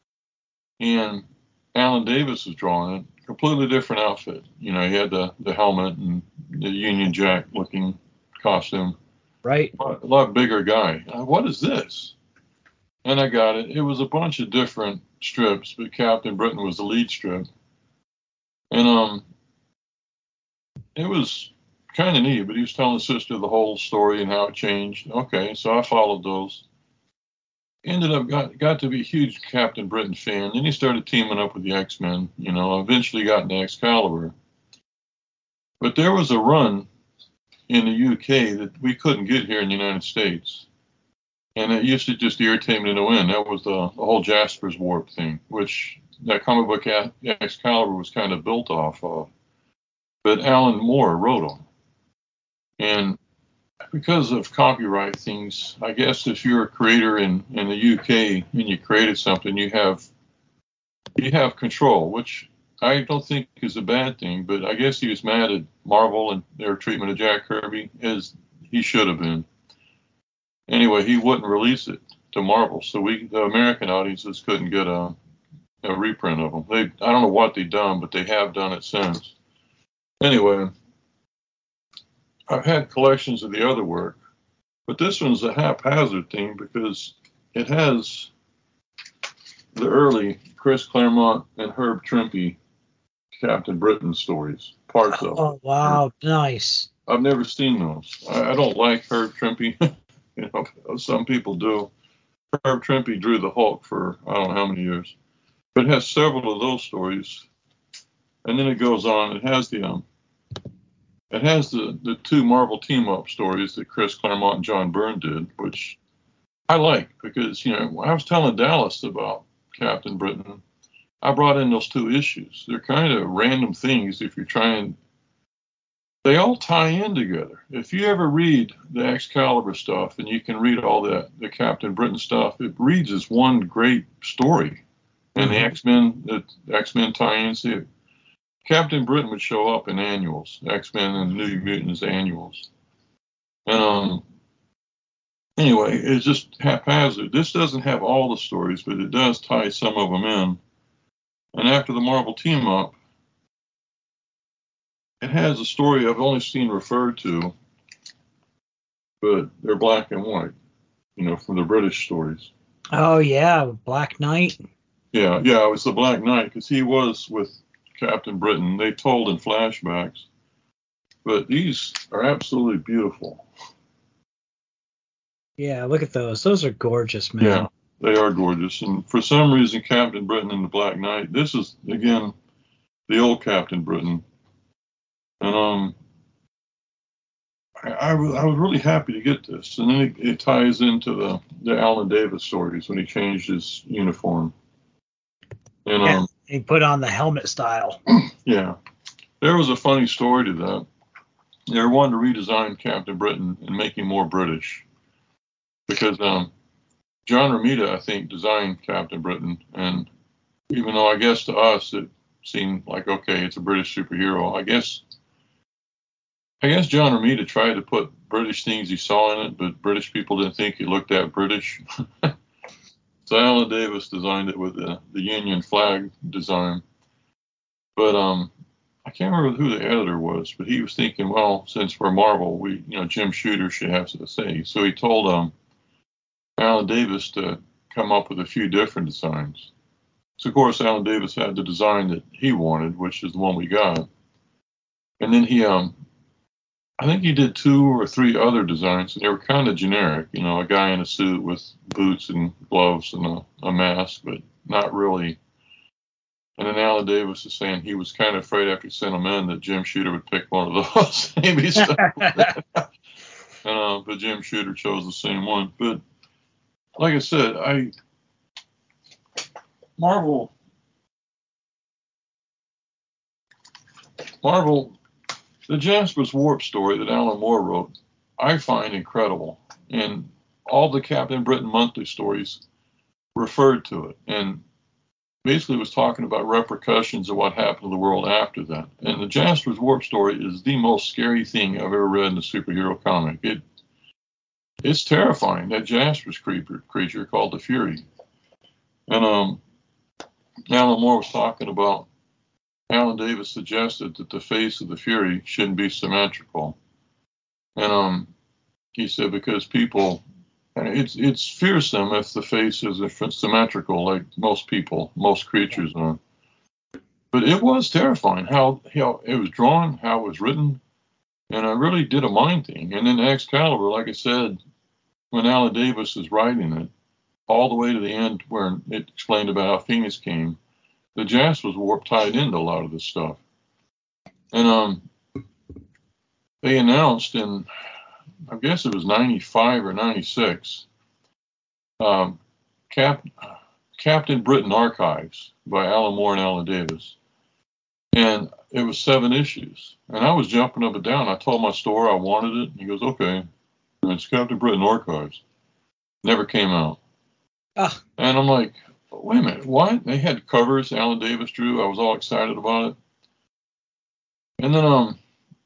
And Alan Davis was drawing it. Completely different outfit. You know, he had the, the helmet and the Union Jack looking costume. Right. A lot bigger guy. Uh, what is this? And I got it. It was a bunch of different strips, but Captain Britain was the lead strip. And um, it was kind of neat, but he was telling his sister the whole story and how it changed. Okay, so I followed those. Ended up, got, got to be a huge Captain Britain fan. Then he started teaming up with the X-Men, you know, eventually got into Excalibur. But there was a run in the U K that we couldn't get here in the United States. And it used to just irritate me to no end. That was the, the whole Jasper's Warp thing, which that comic book Excalibur was kind of built off of. But Alan Moore wrote them. And because of copyright things, I guess if you're a creator in, in the U K and you created something, you have you have control, which I don't think is a bad thing, but I guess he was mad at Marvel and their treatment of Jack Kirby, as he should have been. Anyway, he wouldn't release it to Marvel, so we, the American audiences, couldn't get a, a reprint of them. They, I don't know what they've done, but they have done it since. Anyway, I've had collections of the other work, but this one's a haphazard thing because it has the early Chris Claremont and Herb Trimpe Captain Britain stories, parts of. Oh, wow, nice. I've never seen those. I, I don't like Herb Trimpe. You know, some people do. Herb Trimpe drew the Hulk for I don't know how many years, but it has several of those stories. And then it goes on. It has the um, it has the the two Marvel team up stories that Chris Claremont and John Byrne did, which I like because you know I was telling Dallas about Captain Britain. I brought in those two issues. They're kind of random things if you're trying. They all tie in together. If you ever read the Excalibur stuff and you can read all the, the Captain Britain stuff, it reads as one great story. And the X-Men, the X-Men tie-ins, the, Captain Britain would show up in annuals, X-Men and New Mutants annuals. And um, anyway, it's just haphazard. This doesn't have all the stories, but it does tie some of them in. And after the Marvel team up, it has a story I've only seen referred to, but they're black and white, you know, from the British stories. Oh, yeah, Black Knight. Yeah, yeah, it was the Black Knight because he was with Captain Britain. They told in flashbacks. But these are absolutely beautiful. Yeah, look at those. Those are gorgeous, man. Yeah. They are gorgeous. And for some reason, Captain Britain and the Black Knight, this is, again, the old Captain Britain. And um, I, I, was, I was really happy to get this. And then it, it ties into the, the Alan Davis stories when he changed his uniform. And yeah, um, he put on the helmet style. Yeah. There was a funny story to that. They wanted to redesign Captain Britain and make him more British. because um, John Romita, I think, designed Captain Britain, and even though I guess to us it seemed like, okay, it's a British superhero, I guess I guess John Romita tried to put British things he saw in it, but British people didn't think he looked that British. So Alan Davis designed it with the, the Union flag design. But um, I can't remember who the editor was, but he was thinking, well, since we're Marvel, we, you know, Jim Shooter should have to say. So he told um, Alan Davis to come up with a few different designs. So, of course, Alan Davis had the design that he wanted, which is the one we got. And then he, um, I think he did two or three other designs, and they were kind of generic. You know, a guy in a suit with boots and gloves and a, a mask, but not really. And then Alan Davis is saying he was kind of afraid after he sent them in that Jim Shooter would pick one of those. Maybe stuff. and, uh, but Jim Shooter chose the same one. But like I said, I Marvel Marvel. The Jasper's Warp story that Alan Moore wrote, I find incredible. And all the Captain Britain monthly stories referred to it. And basically was talking about repercussions of what happened to the world after that. And the Jasper's Warp story is the most scary thing I've ever read in a superhero comic. It It's terrifying, that Jasper's creature, creature called the Fury. And um, Alan Moore was talking about Alan Davis suggested that the face of the Fury shouldn't be symmetrical. And um, he said because people, it's it's fearsome if the face is symmetrical like most people, most creatures are. But it was terrifying how, how it was drawn, how it was written, and I really did a mind thing. And then Excalibur, like I said, when Alan Davis is writing it, all the way to the end where it explained about how Phoenix came, the Jasper's Warp tied into a lot of this stuff. And um, they announced in, I guess it was ninety-five or ninety-six, um, Cap, Captain Britain Archives by Alan Moore and Alan Davis. And it was seven issues. And I was jumping up and down. I told my store I wanted it. And he goes, okay. And it's Captain Britain Archives. Never came out. Ah. And I'm like, wait a minute, what? They had covers Alan Davis drew. I was all excited about it. And then um,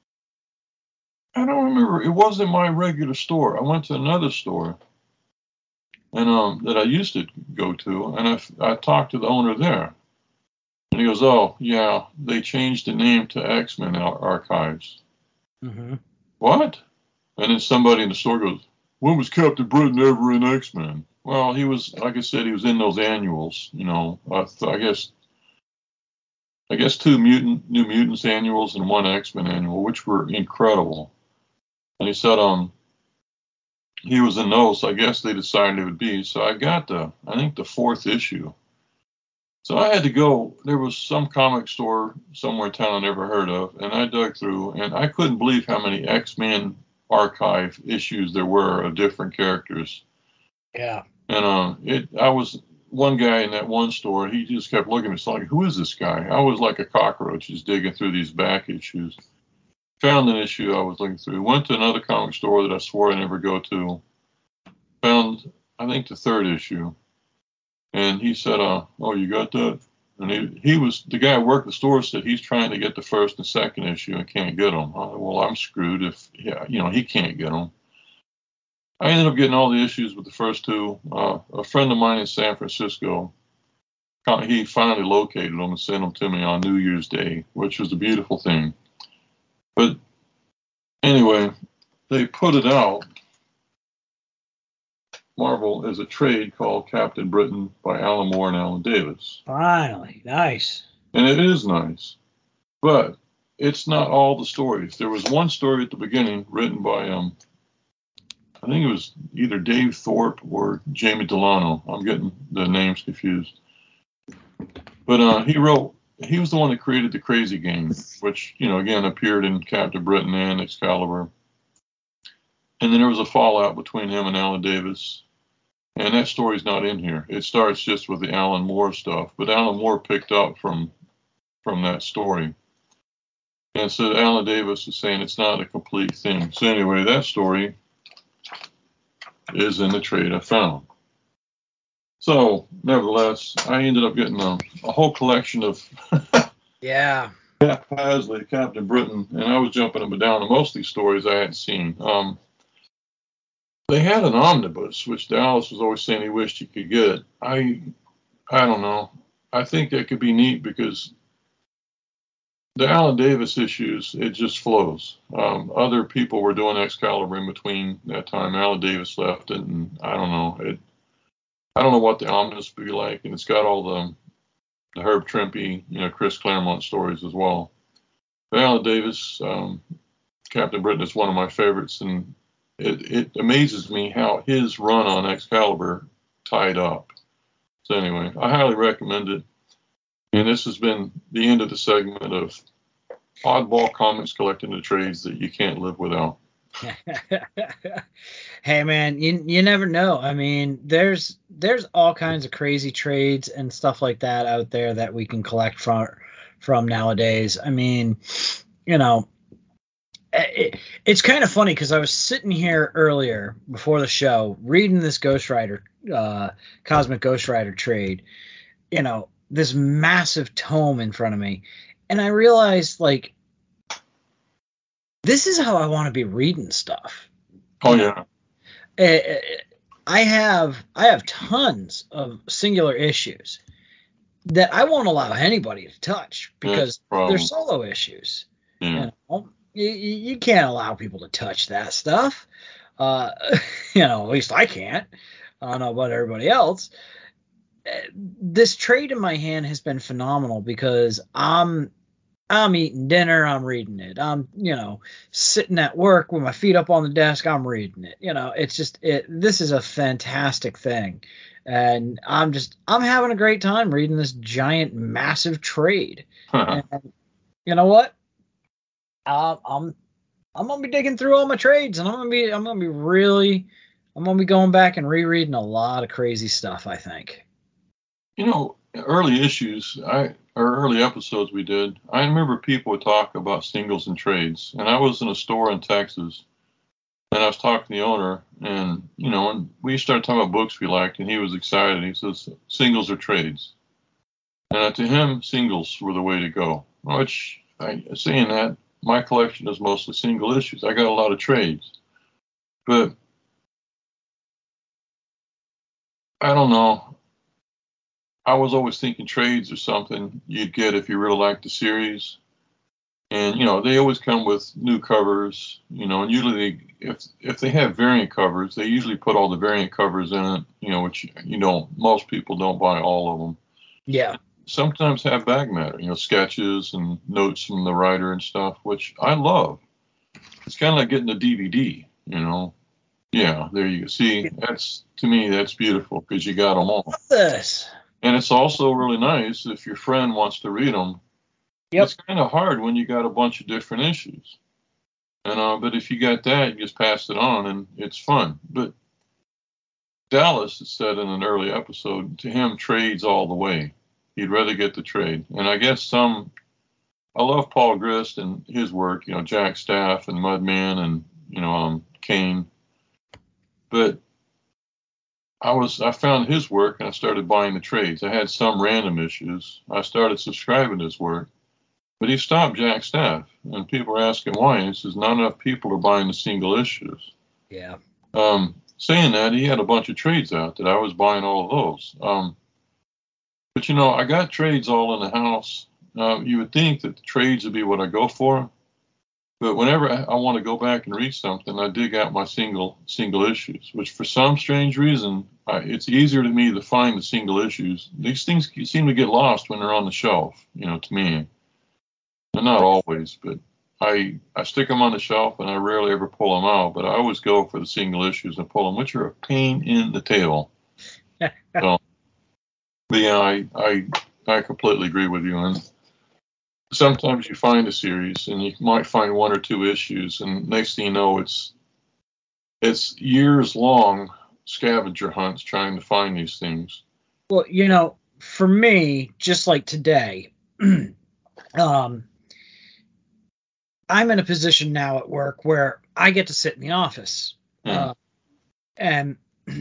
I don't remember. It wasn't my regular store. I went to another store, and um, that I used to go to, and I I talked to the owner there, and he goes, oh yeah, they changed the name to X-Men Archives. Mm-hmm. What? And then somebody in the store goes, when was Captain Britain ever in X-Men? Well, he was, like I said, he was in those annuals, you know, I, th- I guess, I guess two mutant, New Mutants annuals and one X-Men annual, which were incredible. And he said, um, he was in those, so I guess they decided it would be. So I got the, I think the fourth issue. So I had to go, there was some comic store somewhere in town I never heard of, and I dug through, and I couldn't believe how many X-Men archive issues there were of different characters. Yeah. And uh, it, I was one guy in that one store. He just kept looking at me, so like, "Who is this guy?" I was like a cockroach, just digging through these back issues. Found an issue I was looking through. Went to another comic store that I swore I never go to. Found, I think, the third issue, and he said, "Uh, oh, you got that?" And he, he was the guy who worked the store. Said he's trying to get the first and second issue and can't get them. I, well, I'm screwed if yeah, you know, he can't get them. I ended up getting all the issues with the first two. Uh, a friend of mine in San Francisco, he finally located them and sent them to me on New Year's Day, which was a beautiful thing. But anyway, they put it out, Marvel, as a trade called Captain Britain by Alan Moore and Alan Davis. Finally, nice. And it is nice, but it's not all the stories. There was one story at the beginning written by um. I think it was either Dave Thorpe or Jamie Delano. I'm getting the names confused. But uh, he wrote, he was the one that created the Crazy Gang, which, you know, again, appeared in Captain Britain and Excalibur. And then there was a fallout between him and Alan Davis. And that story's not in here. It starts just with the Alan Moore stuff. But Alan Moore picked up from from that story. And so Alan Davis is saying it's not a complete thing. So anyway, that story is in the trade I found. So, nevertheless, I ended up getting a, a whole collection of yeah. Cap Pasley, Captain Britain, and I was jumping up and down on most of these stories I hadn't seen. Um, they had an omnibus, which Dallas was always saying he wished he could get. I, I don't know. I think that could be neat because the Alan Davis issues, it just flows. Um, other people were doing Excalibur in between that time. Alan Davis left it, and I don't know. It, I don't know what the omnibus would be like, and it's got all the the Herb Trimpe, you know, Chris Claremont stories as well. But Alan Davis, um, Captain Britain is one of my favorites, and it, it amazes me how his run on Excalibur tied up. So anyway, I highly recommend it. And this has been the end of the segment of oddball comics collecting the trades that you can't live without. Hey man, you you never know. I mean, there's there's all kinds of crazy trades and stuff like that out there that we can collect from from nowadays. I mean, you know, it, it's kind of funny because I was sitting here earlier before the show reading this Ghost Rider, uh, Cosmic Ghost Rider trade, you know, this massive tome in front of me, and I realized, like, this is how I want to be reading stuff. Oh yeah. I have I have tons of singular issues that I won't allow anybody to touch because yeah, they're solo issues. Yeah. You know, you, you can't allow people to touch that stuff. Uh, you know, at least I can't. I don't know about everybody else. This trade in my hand has been phenomenal because I'm I'm eating dinner, I'm reading it. I'm, you know, sitting at work with my feet up on the desk, I'm reading it. You know, it's just it. This is a fantastic thing, and I'm just I'm having a great time reading this giant, massive trade. Uh-huh. And you know what? Uh, I'm I'm gonna be digging through all my trades, and I'm gonna be I'm gonna be really I'm gonna be going back and rereading a lot of crazy stuff, I think. You know, early issues, I or early episodes we did, I remember people would talk about singles and trades. And I was in a store in Texas, and I was talking to the owner, and, you know, and we started talking about books we liked, and he was excited. He says, singles or trades. And to him, singles were the way to go. Which, I, saying that, my collection is mostly single issues. I got a lot of trades. But, I don't know. I was always thinking trades or something you'd get if you really liked the series. And, you know, they always come with new covers, you know, and usually they, if if they have variant covers, they usually put all the variant covers in it, you know, which, you know, most people don't buy all of them. Yeah. Sometimes have back matter, you know, sketches and notes from the writer and stuff, which I love. It's kind of like getting a D V D, you know. Yeah, there you go. See, that's, to me, that's beautiful because you got them all. What's this? And it's also really nice if your friend wants to read them. Yep. It's kind of hard when you got a bunch of different issues. And uh, but if you got that, you just pass it on, and it's fun. But Dallas said in an early episode, to him, trades all the way. He'd rather get the trade. And I guess some, I love Paul Grist and his work, you know, Jack Staff and Mudman and, you know, um, Kane. But I was I found his work and I started buying the trades. I had some random issues. I started subscribing to his work, but he stopped Jack Staff, and people were asking why. And he says not enough people are buying the single issues. Yeah. Um, saying that, he had a bunch of trades out that I was buying all of those. Um, but you know, I got trades all in the house. Uh, you would think that the trades would be what I go for, but whenever I, I want to go back and read something, I dig out my single single issues, which for some strange reason, I, it's easier to me to find the single issues. These things seem to get lost when they're on the shelf, you know, to me. And not always, but I I stick them on the shelf and I rarely ever pull them out, but I always go for the single issues and pull them, which are a pain in the tail. So, but yeah, I, I, I completely agree with you. And sometimes you find a series and you might find one or two issues, and next thing you know, it's it's years long scavenger hunts trying to find these things. Well, you know, for me, just like today, um, I'm in a position now at work where I get to sit in the office. Hmm. Uh, and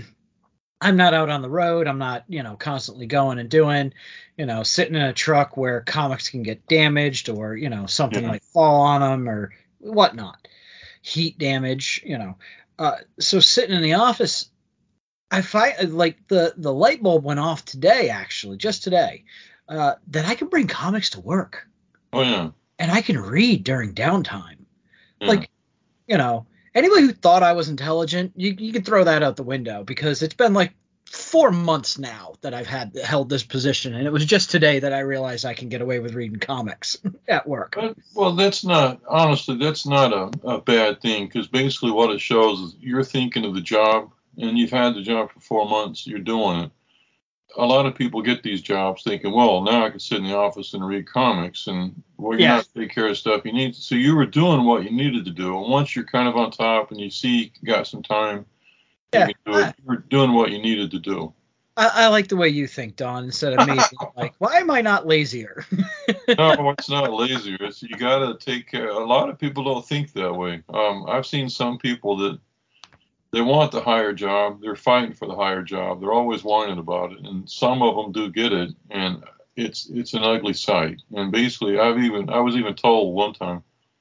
I'm not out on the road. I'm not, you know, constantly going and doing, you know, sitting in a truck where comics can get damaged or, you know, something Yeah. might fall on them or whatnot, heat damage, you know. Uh, so sitting in the office, I find like the, the light bulb went off today, actually, just today, uh, that I can bring comics to work Oh yeah. and I can read during downtime. Yeah. Like, you know, anybody who thought I was intelligent, you, you can throw that out the window because it's been like four months now that I've had held this position, and it was just today that I realized I can get away with reading comics at work. But, well, that's not, honestly, that's not a, a bad thing, because basically what it shows is you're thinking of the job, and you've had the job for four months, you're doing it. A lot of people get these jobs thinking, well, now I can sit in the office and read comics, and well, you're Yeah. not take care of stuff you need. So you were doing what you needed to do, and once you're kind of on top and you see you got some time, Yeah. you can do it. You were doing what you needed to do. I, I like the way you think, Don, instead of me being like, why am I not lazier? No, it's not lazier. It's you got to take care. A lot of people don't think that way. Um, I've seen some people that they want the higher job. They're fighting for the higher job. They're always whining about it, and some of them do get it, and it's it's an ugly sight. And basically, I've even I was even told one time,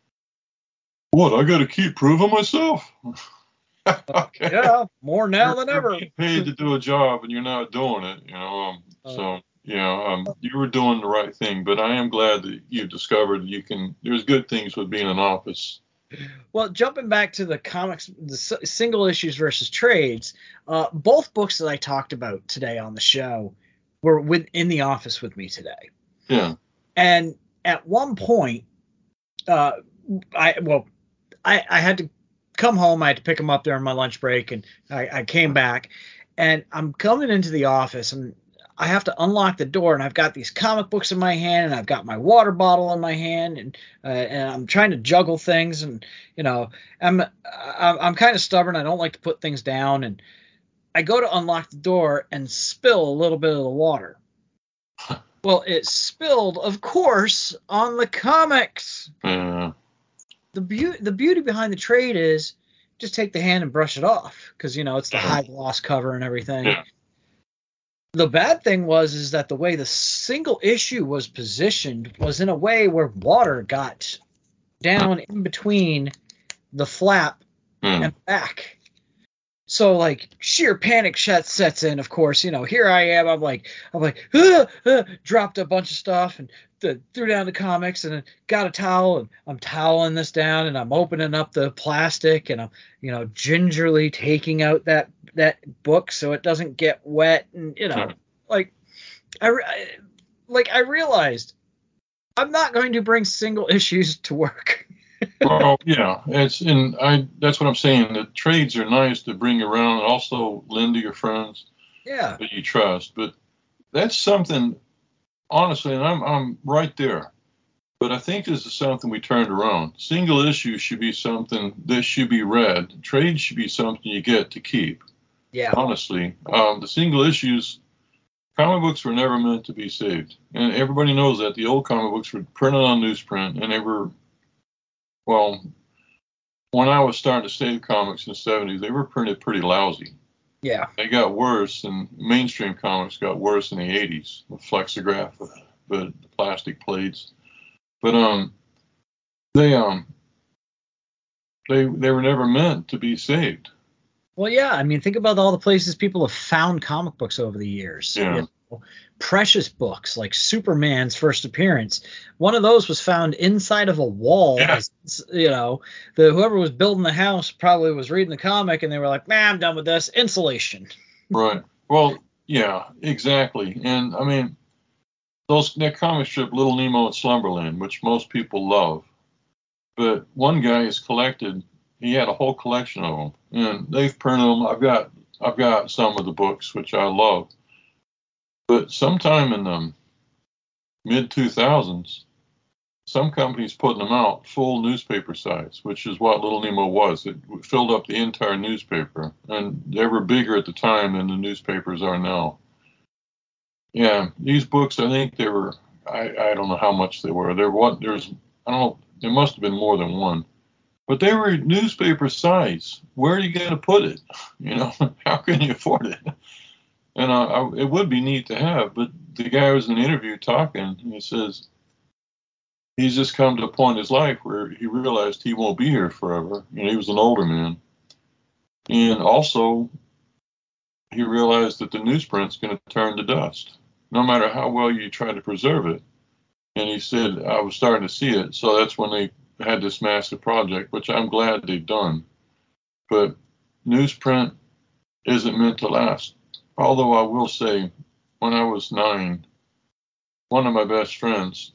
"What? I got to keep proving myself." Okay. Yeah, more now You're- than you're ever. being paid to do a job, and you're not doing it. You know. Um, Oh. so you know, um, you were doing the right thing. But I am glad that you've discovered you can. There's good things with being in office. Well, jumping back to the comics, the s- single issues versus trades, uh, both books that I talked about today on the show were with, in the office with me today. Yeah. And at one point, uh, I well, I, I had to come home. I had to pick them up during my lunch break, and I, I came back, and I'm coming into the office, and I have to unlock the door, and I've got these comic books in my hand, and I've got my water bottle in my hand, and uh, and I'm trying to juggle things, and you know, I'm I'm, I'm kind of stubborn. I don't like to put things down, and I go to unlock the door and spill a little bit of the water. Well, it spilled, of course, on the comics. Yeah. The beauty the beauty behind the trade is just take the hand and brush it off because you know it's the high gloss cover and everything. Yeah. The bad thing was is that the way the single issue was positioned was in a way where water got down in between the flap Hmm. and back. So like sheer panic shut sets in. Of course, you know here I am. I'm like I'm like ah, ah, dropped a bunch of stuff and th- threw down the comics and then got a towel and I'm toweling this down and I'm opening up the plastic and I'm you know gingerly taking out that that book so it doesn't get wet and you know Sure. like I, re- I like I realized I'm not going to bring single issues to work. Well, yeah, it's and I. That's what I'm saying. The trades are nice to bring around and also lend to your friends Yeah. that you trust. But that's something, honestly, and I'm I'm right there. But I think this is something we turned around. Single issues should be something that should be read. Trades should be something you get to keep. Yeah. Honestly, um, the single issues, comic books were never meant to be saved, and everybody knows that. The old comic books were printed on newsprint, and they were, well, when I was starting to save comics in the seventies, they were printed pretty lousy. Yeah. They got worse, and mainstream comics got worse in the eighties. The flexograph, the, the plastic plates, but um, they um, they they were never meant to be saved. Well, yeah. I mean, think about all the places people have found comic books over the years. Yeah. You know, precious books like Superman's first appearance. One of those was found inside of a wall. Yeah. As, you know, the whoever was building the house probably was reading the comic and they were like, "Man, I'm done with this." Insulation. Right. Well, yeah, exactly. And I mean, those that comic strip, Little Nemo and Slumberland, which most people love, but one guy has collected. He had a whole collection of them, and they've printed them. I've got I've got some of the books, which I love. But sometime in the mid two thousands, some companies putting them out full newspaper size, which is what Little Nemo was. It filled up the entire newspaper, and they were bigger at the time than the newspapers are now. Yeah, these books, I think they were, I, I don't know how much they were. There what there's, I don't know, there must have been more than one. But they were newspaper size. Where are you going to put it? You know, how can you afford it? And uh, I, it would be neat to have. But the guy was in the interview talking, and he says he's just come to a point in his life where he realized he won't be here forever. You know, he was an older man. And also, he realized that the newsprint's going to turn to dust, no matter how well you try to preserve it. And he said, I was starting to see it. So that's when they had this massive project, which I'm glad they've done. But newsprint isn't meant to last. Although I will say, when I was nine, one of my best friends,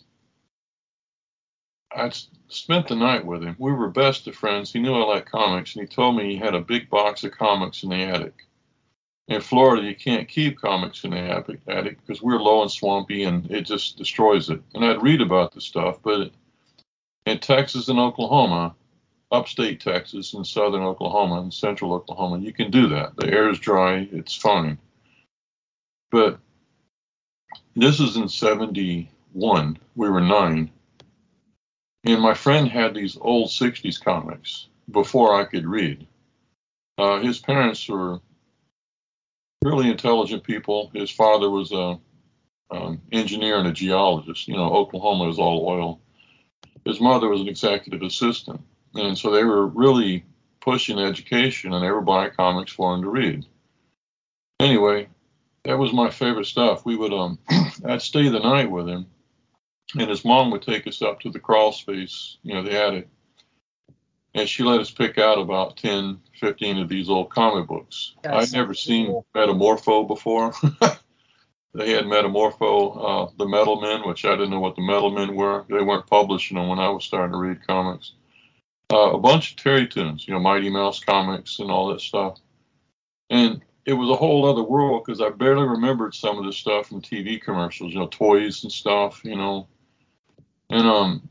I spent the night with him. We were best of friends. He knew I liked comics, and he told me he had a big box of comics in the attic. In Florida, you can't keep comics in the attic because we're low and swampy, and it just destroys it. And I'd read about the stuff, but in Texas and Oklahoma, upstate Texas and southern Oklahoma and central Oklahoma, you can do that. The air is dry. It's fine. But this is in seventy-one. We were nine. And my friend had these old sixties comics before I could read. Uh, his parents were really intelligent people. His father was a um, engineer and a geologist. You know, Oklahoma is all oil. His mother was an executive assistant. And so they were really pushing education, and they were buying comics for him to read. Anyway, that was my favorite stuff. We would, um, I'd stay the night with him, and his mom would take us up to the crawl space, you know, the attic. And she let us pick out about ten, fifteen of these old comic books. That's I'd never seen cool. Metamorpho before. They had Metamorpho, uh, the Metal Men, which I didn't know what the Metal Men were. They weren't publishing them when I was starting to read comics. Uh, a bunch of Terry Toons, you know, Mighty Mouse comics and all that stuff. And it was a whole other world because I barely remembered some of this stuff from T V commercials, you know, toys and stuff, you know. And, um,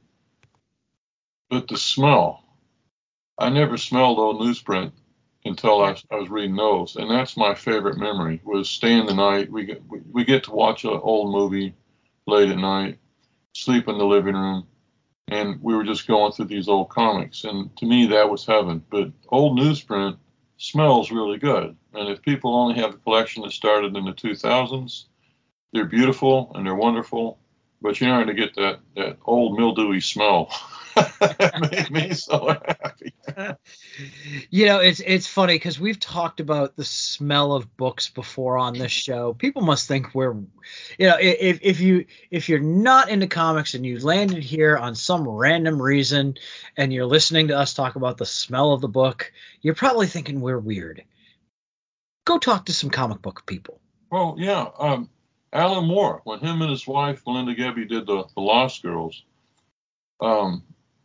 but the smell, I never smelled old newsprint until I, I was reading those. And that's my favorite memory, was staying the night. We get, we, we get to watch an old movie late at night, sleep in the living room. And we were just going through these old comics. And to me, that was heaven. But old newsprint smells really good. And if people only have a collection that started in the two thousands, they're beautiful and they're wonderful. But you're not going to get that, that old mildewy smell. That made me so happy. You know, it's it's funny because we've talked about the smell of books before on this show. People must think we're, you know, if if you if you're not into comics and you landed here on some random reason and you're listening to us talk about the smell of the book, you're probably thinking we're weird. Go talk to some comic book people. Well, yeah. Um, Alan Moore, when him and his wife, Melinda Gebbie, did the, the Lost Girls, um,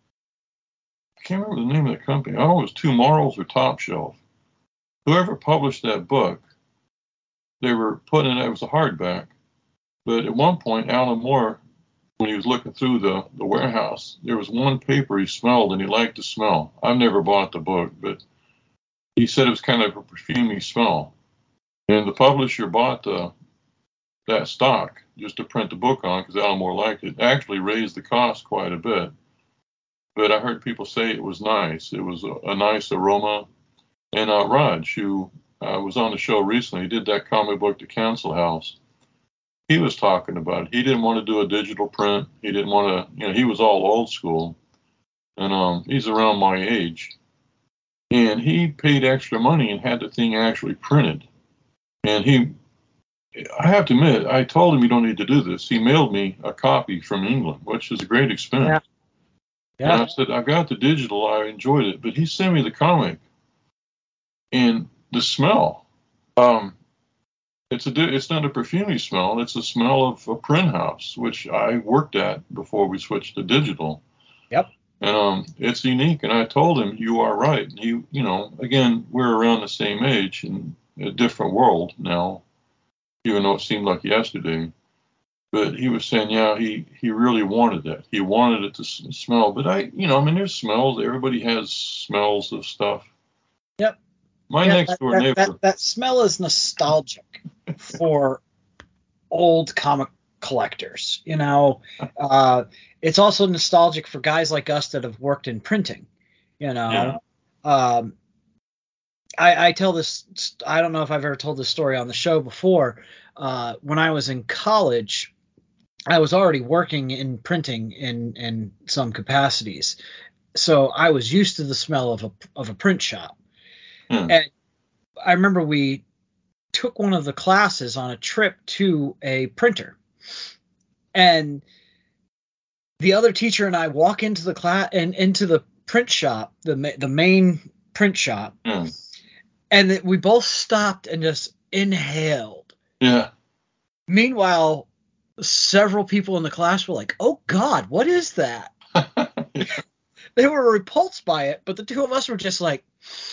I can't remember the name of the company. I don't know if it was Two Morals or Top Shelf. Whoever published that book, they were putting it, it was a hardback. But at one point, Alan Moore, when he was looking through the, the warehouse, there was one paper he smelled and he liked the smell. I've never bought the book, but he said it was kind of a perfumey smell. And the publisher bought the that stock just to print the book on because Alan Moore liked it. Actually raised the cost quite a bit. But I heard people say it was nice. It was a, a nice aroma. And uh, Raj, who uh, was on the show recently, he did that comic book, The Council House. He was talking about it. He didn't want to do a digital print. He didn't want to, you know, he was all old school. And um, he's around my age. And he paid extra money and had the thing actually printed. And he, I have to admit, I told him you don't need to do this. He mailed me a copy from England, which is a great expense. Yeah. Yeah. And I said, I got the digital, I enjoyed it, but he sent me the comic. And the smell, um, it's a, it's not a perfumey smell, it's a smell of a print house, which I worked at before we switched to digital. Yep. And um, it's unique. And I told him, you are right. And he, you know, again, we're around the same age in a different world now, even though it seemed like yesterday. But he was saying, yeah, he, he really wanted that. He wanted it to smell. But I, you know, I mean, there's smells. Everybody has smells of stuff. Yep. My yeah, next that, door that, neighbor. That, that smell is nostalgic for old comic collectors. You know, uh, it's also nostalgic for guys like us that have worked in printing. You know, Yeah. um, I, I tell this. I don't know if I've ever told this story on the show before. Uh, when I was in college, I was already working in printing in in some capacities, so I was used to the smell of a of a print shop. Hmm. And I remember we took one of the classes on a trip to a printer, and the other teacher and I walk into the class and into the print shop, the ma- the main print shop, Hmm. and that we both stopped and just inhaled. Yeah. Meanwhile, several people in the class were like, "Oh God, what is that?" They were repulsed by it, but the two of us were just like,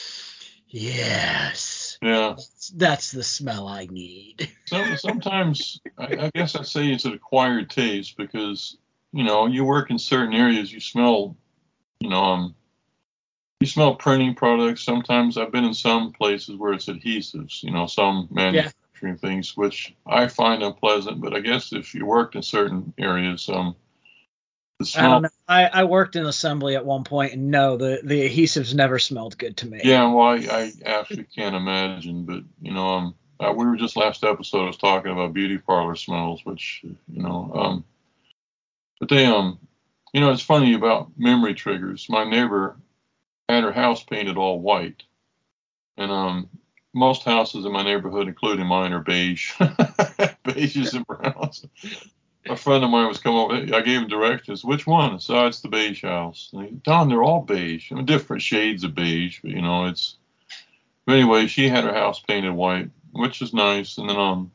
"Yes, Yeah. that's the smell I need." Some, sometimes I, I guess I'd say it's an acquired taste because, you know, you work in certain areas, you smell, you know, um, you smell printing products. Sometimes I've been in some places where it's adhesives, you know, some manufacturing things, which I find unpleasant. But I guess if you worked in certain areas, um, the I don't smell. know. I, I worked in assembly at one point, and no, the, the adhesives never smelled good to me. Yeah, well, I, I actually can't imagine, but you know, um, uh, we were just last episode I was talking about beauty parlor smells, which you know, um, but they um, you know, it's funny about memory triggers. My neighbor had her house painted all white, and um, most houses in my neighborhood, including mine, are beige, beiges and browns. A friend of mine was coming over. I gave him directions. Which one? So it's the beige house. And he, Don, they're all beige. I mean, different shades of beige, but you know, it's. But anyway, she had her house painted white, which is nice. And then um,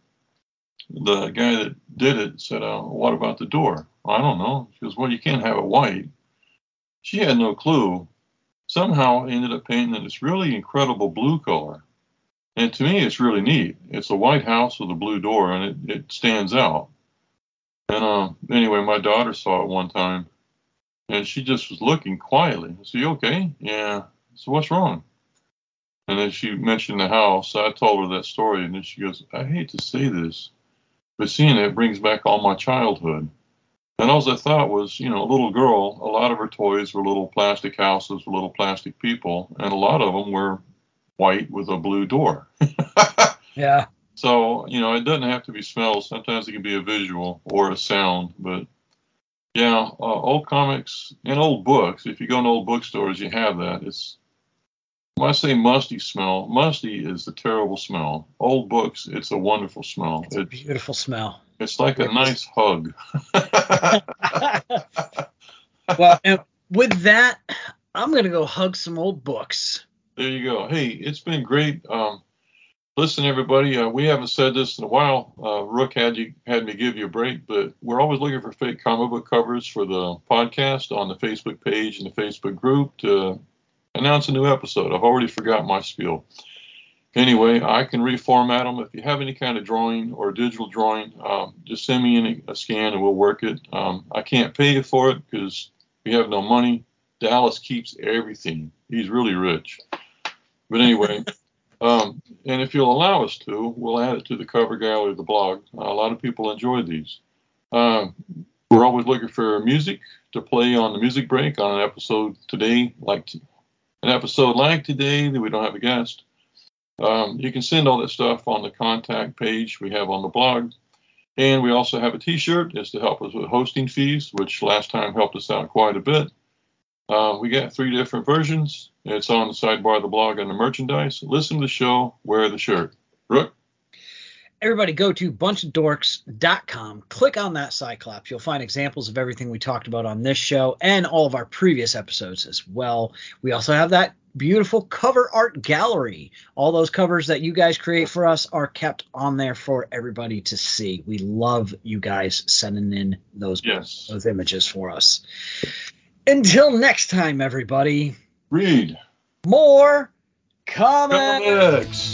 the guy that did it said, uh, "What about the door?" Well, I don't know. She goes, "Well, you can't have it white." She had no clue. Somehow ended up painting it this really incredible blue color. And to me, it's really neat. It's a white house with a blue door, and it, it stands out. And uh, anyway, my daughter saw it one time, and she just was looking quietly. I said, "You okay?" "Yeah." So what's wrong? And then she mentioned the house. So I told her that story, and then she goes, "I hate to say this, but seeing it brings back all my childhood." And all I thought was, you know, a little girl, a lot of her toys were little plastic houses with little plastic people, and a lot of them were white with a blue door. Yeah. So, you know, it doesn't have to be smells. Sometimes it can be a visual or a sound. But, yeah, uh, old comics and old books, if you go in old bookstores, you have that. It's when I say musty smell, musty is the terrible smell. Old books, it's a wonderful smell. It's a beautiful smell. It's like a nice hug. Well, and with that, I'm going to go hug some old books. There you go. Hey, it's been great. Um, listen, everybody, uh, we haven't said this in a while. Uh, Rook had you had me give you a break, but we're always looking for fake comic book covers for the podcast on the Facebook page and the Facebook group to announce a new episode. I've already forgot my spiel. Anyway, I can reformat them. If you have any kind of drawing or digital drawing, um, just send me in a, a scan and we'll work it. Um, I can't pay you for it because we have no money. Dallas keeps everything. He's really rich. But anyway, um, and if you'll allow us to, we'll add it to the cover gallery of the blog. Uh, a lot of people enjoy these. Uh, we're always looking for music to play on the music break on an episode today, like t- an episode like today that we don't have a guest. Um, you can send all that stuff on the contact page we have on the blog. And we also have a t-shirt just to help us with hosting fees, which last time helped us out quite a bit. Uh, we got three different versions. It's on the sidebar of the blog under merchandise. Listen to the show, wear the shirt. Rook? Everybody go to bunch of dorks dot com, click on that Cyclops. You'll find examples of everything we talked about on this show and all of our previous episodes as well. We also have that beautiful cover art gallery. All those covers that you guys create for us are kept on there for everybody to see. We love you guys sending in those, yes. those images for us. Until next time, everybody. Read More comics. comics.